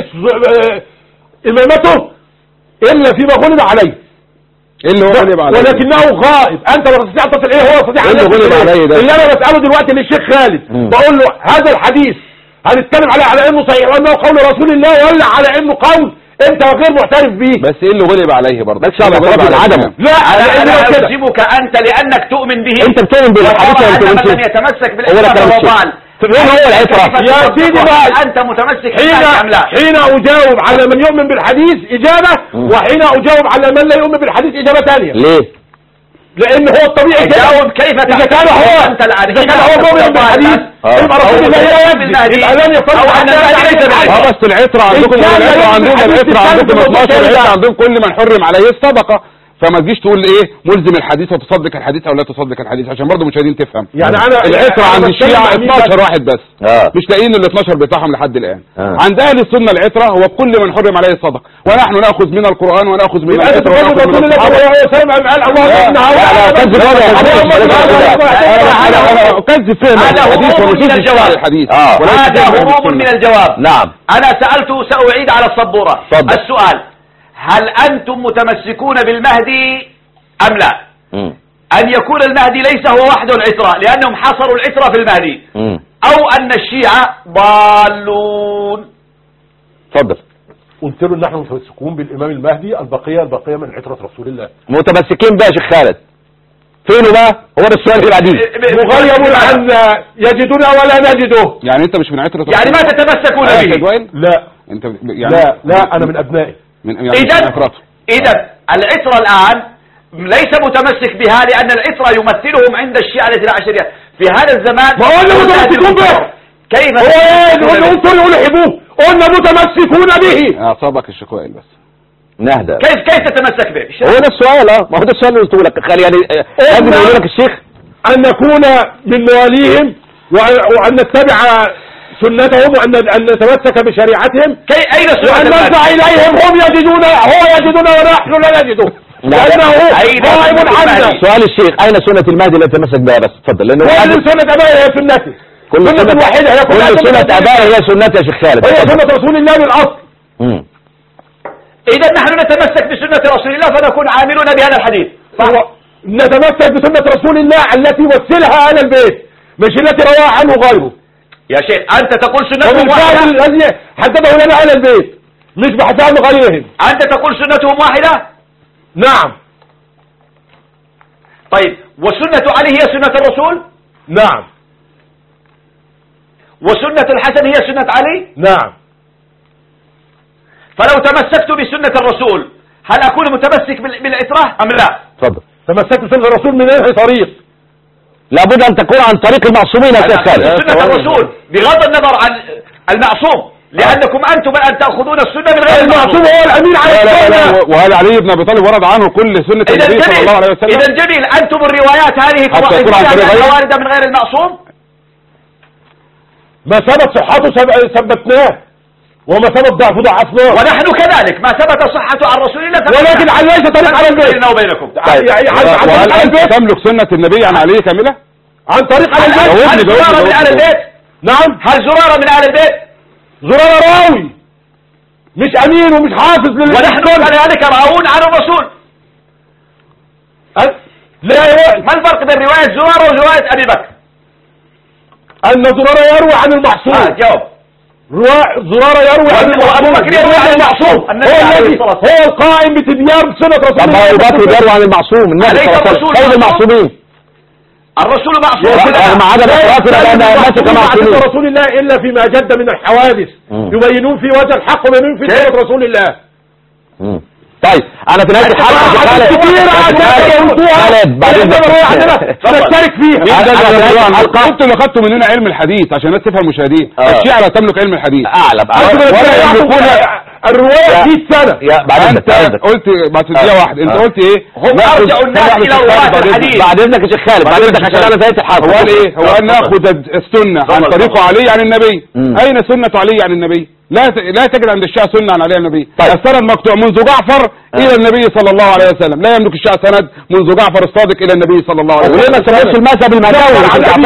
امامته الا فيما غلب عليه، اللي هو غلب عليه، ولكنه غائب. انت لا تستطيع ان تصل ايه هو يستطيع ان غلب عليه. ده اللي انا بساله دلوقتي للشيخ خالد، بقول له هذا الحديث هنتكلم على انه صحيح وانه قول رسول الله، ولا على انه قول انت غير معترف به؟ بس ايه اللي غلب عليه برضه؟ بس غلب على عدمه. لا انا اعجبك انت لانك تؤمن به. انت بتؤمن بالحديث ولا تؤمن به؟ من يتمسك بالعترة فهو ضال. فين هو العترة؟ يا سيدي بقى، انت متمسك بالحديث ام لا؟ حين اجاوب على من يؤمن بالحديث اجابة، وحين اجاوب على من لا يؤمن بالحديث اجابة ثانية. ليه؟ لان هو الطبيعي جاوب كيف اذا كان هو مؤمن بالحديث يبقى رسول الله لا يكذب، يبقى لن يفترق عن بس العترة عندكم، العترة عندكم 12 العترة عندكم كل من حرم عليه الصدقة. فما تجيش تقول ايه ملزم الحديث وتصدق الحديث او لا تصدق الحديث، عشان برضه المشاهدين تفهم. يعني انا العترة عند الشيعة 12 واحد بس، مش لاقيين ال 12 بتاعهم لحد الان. عند اهل السنة العترة هو كل من حرم عليه الصدقة، ونحن ناخذ من القرآن وناخذ من العترة وناخذ من الصحابة. اكذب فهم الحديث ونصوص الحديث. هذا هروب من الجواب. نعم. انا سألته سأعيد على السبورة. السؤال: هل أنتم متمسكون بالمهدي أم لا؟ أن يكون المهدي ليس هو وحده العترة لأنهم حصروا العترة في المهدي، أو أن الشيعة ضالون؟ تفضل. قلت له نحن متمسكون بالإمام المهدي، البقية من عترة رسول الله. متمسكين بقى يا شيخ خالد، فينه بقى؟ هو ده السؤال اللي بعديه. مغيب عن يجدنا ولا نجده. يعني أنت مش من عترة رسول الله؟ يعني ما تتمسكون به؟ لا أنت يعني لا أنا من أبنائه. إذا العترة الآن ليس متمسك بها لأن العترة يمثلهم عند الشيعة الاثنى عشرية في هذا الزمان. ما قلنا متمسكون به. كيف؟ قلنا يحبوه، قلنا متمسكون به. أعصابك الشكوائل بس. نهدى. كيف تتمسك به؟ هو ده السؤال. ما هو ده السؤال اللي قلته لك. يعني لازم يقول لك الشيخ أن نكون من مواليهم وأن نتبع سنتهم وأن نتمسك بشريعتهم. أين سنة؟ وأن نرجع إليهم، هم يجدون ونحن لا نجده، لأنه غائب عنا. سؤال الشيخ: أين سنة المهدي التي تمسك بها؟ بس تفضل. لأنه كل سنة أبائه هي سنته، كل سنة واحدة هي كل سنة أبائه هي سنته يا شيخ خالد، هي سنة رسول الله بالأصل. إذا نحن نتمسك بسنة رسول الله فنكون عاملون بهذا الحديث. نتمسك بسنة رسول الله التي وسلها أهل البيت، مش التي رواها عنه غيره. يا شيخ أنت تقول سنتهم واحدة، الذي حدده لنا أهل البيت مش بحساب غيرهم. أنت تقول سنتهم واحدة؟ نعم. طيب وسنة علي هي سنة الرسول؟ نعم. وسنة الحسن هي سنة علي؟ نعم. فلو تمسكت بسنة الرسول هل أكون متمسك بالعترة أم لا؟ تفضل. تمسكت بسنة الرسول من أي طريق؟ لابد أن تكون عن طريق المعصومين يا شيخ خالد. سنة الرسول بغض النظر عن المعصوم، لأنكم أنتم الآن تأخذون السنة من غير المعصوم. هو الأمين على السنة. وهذا علي بن أبي طالب ورد عنه كل سنة النبي صلى الله عليه وسلم. إذا جميل، أنتم الروايات هذه تضعفونها واردة من غير المعصوم. ما ثبت صحته ثبتناه، وما ثبت ضعفه ضعفناه. ونحن كذلك ما ثبت صحته عن رسول الله ولكن على ليس طريق على البيت بيننا وبينكم. وهل أنت تملك سنة النبي عن علي كاملة؟ عن طريق على البيت. هل زرارة من أهل البيت؟ نعم. هل زرارة من أهل البيت؟ زرارة راوي مش أمين ومش حافظ ونحن كذلك راوون عن الرسول. ما الفرق بين رواية زرارة ورواية أبي بكر؟ أن زرارة يروي عن المعصوم. جاوب. زرارة يروي عن وابو بكر يروي عن المعصوم هو القائم بتديار سنة رسول الله. ابو بكر يروي عن المعصوم النبي صلى الله عليه وسلم المعصومين. الرسول معصوم ما عدا رسول الله الا فيما جد من الحوادث يبينون في وجه الحق ويبينون في سنة رسول الله. طيب انا في نهايه الحلقه نشترك فيها. انتوا اللي خدتوا مننا علم الحديث عشان الناس تفهم المشاهدين. الشيعة لا تملك علم الحديث. اعلم الروايه 100 سنه. انت قلت بعد دقيقه واحده انت قلت ايه؟ هم ارجعوا الناس الى رواة الحديث. بعد اذنك يا شيخ خالد، بعد اذنك عشان انا نهايه الحلقه. هو قال ايه؟ هو قال ناخذ السنه عن طريق علي عن النبي. اين سنه علي عن النبي؟ لا تجد عند الشيعة سنة عن علي النبي. السند مقطوع منذ جعفر إلى النبي صلى الله عليه وسلم. لا يملك الشيعة سند منذ جعفر الصادق إلى النبي صلى الله عليه وسلم. وليه ما تسموش المذهب المداوي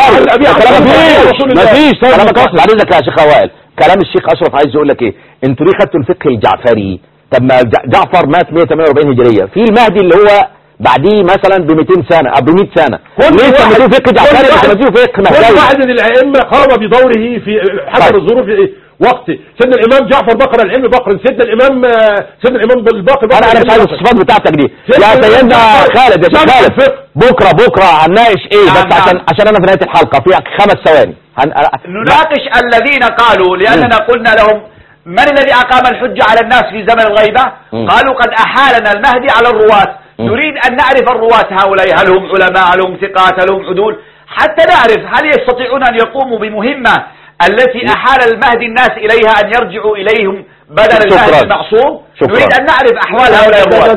مفيش. بعد اذنك يا شيخ وائل، كلام الشيخ اشرف عايز يقول لك ايه؟ انتوا ليه خدتوا الفقه الجعفري؟ طب ما جعفر مات 148 هجريه، في المهدي اللي هو بعديه مثلا ب 200 سنه او ب 100 سنه. ليه سميتوه فقه جعفري مش سميتوه فقه مهدوي؟ كل واحد من الائمه قام بدوره في حسب الظروف. وقت سيدنا الامام جعفر بقر العلم بقر، سيدنا الامام الباقر انا مش عايز الصفات بتاعتك دي يا سيدنا خالد. يا شيخ خالد بكره هنناقش ايه؟ بس عشان انا في نهايه الحلقه في 5 ثواني نناقش الذين قالوا، لاننا قلنا لهم من الذي اقام الحجه على الناس في زمن الغيبه؟ قالوا قد احالنا المهدي على الرواه. نريد ان نعرف الرواه هؤلاء، هل هم علماء، هل هم ثقات، هل هم عدول، حتى نعرف هل يستطيعون ان يقوموا بمهمه التي أحال المهدي الناس إليها أن يرجعوا إليهم بدل المهدي المعصوم. نريد أن نعرف أحوال هؤلاء الرواة.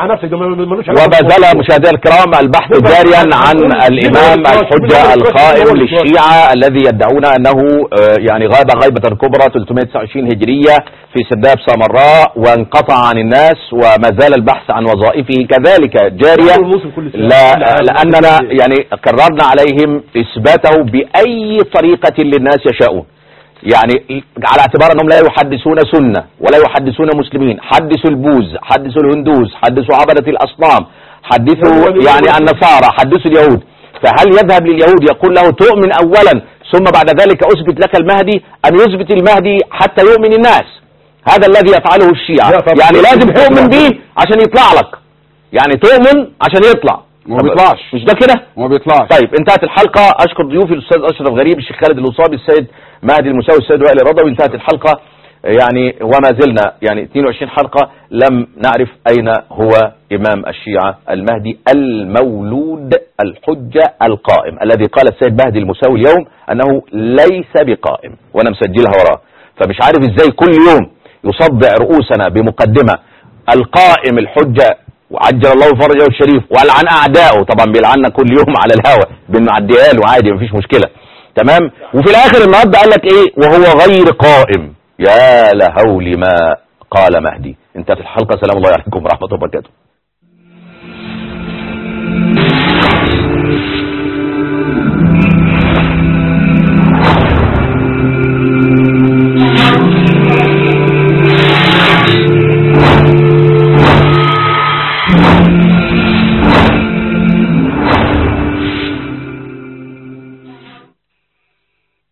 وما زال مشاهدينا الكرام البحث جاريا عن الإمام الحجة القائم للشيعة الذي يدعون أنه يعني غاب غيبة كبرى 329 هجرية في سرداب سامراء وانقطع عن الناس، وما زال البحث عن وظائفه كذلك جاريا، لأننا يعني قررنا عليهم إثباته بأي طريقة للناس يشاءون، يعني على اعتبار انهم لا يحدثون سنة ولا يحدثون مسلمين. حدثوا البوذ، حدثوا الهندوس، حدثوا عبدة الاصنام، حدثوا يعني النصارى، حدثوا اليهود. فهل يذهب لليهود يقول له تؤمن اولا ثم بعد ذلك اثبت لك المهدي، ام يثبت المهدي حتى يؤمن الناس؟ هذا الذي يفعله الشيعة، يعني لازم تؤمن به عشان يطلع لك، يعني تؤمن عشان يطلع، ما بيطلعش. مش ده كده؟ ما بيطلعش. طيب انتهت الحلقة. اشكر ضيوفي الاستاذ اشرف غريب، الشيخ خالد الوصابي، السيد مهدي المساوي، السيد وائل الرضوي. انتهت الحلقة يعني وما زلنا يعني 22 حلقة لم نعرف اين هو امام الشيعة المهدي المولود الحجة القائم، الذي قال السيد مهدي المساوي اليوم انه ليس بقائم، وانا مسجلها وراه. فمش عارف ازاي كل يوم يصدع رؤوسنا بمقدمة القائم الحجة وعجل الله فرجه الشريف ولعن اعدائه. طبعا بيلعنا كل يوم على الهوا، بنعديها له عادي مفيش مشكله، تمام. وفي الاخر النهارده قال لك ايه؟ وهو غير قائم. يا لهول ما قال مهدي. انتهت الحلقه. سلام الله عليكم ورحمه الله وبركاته.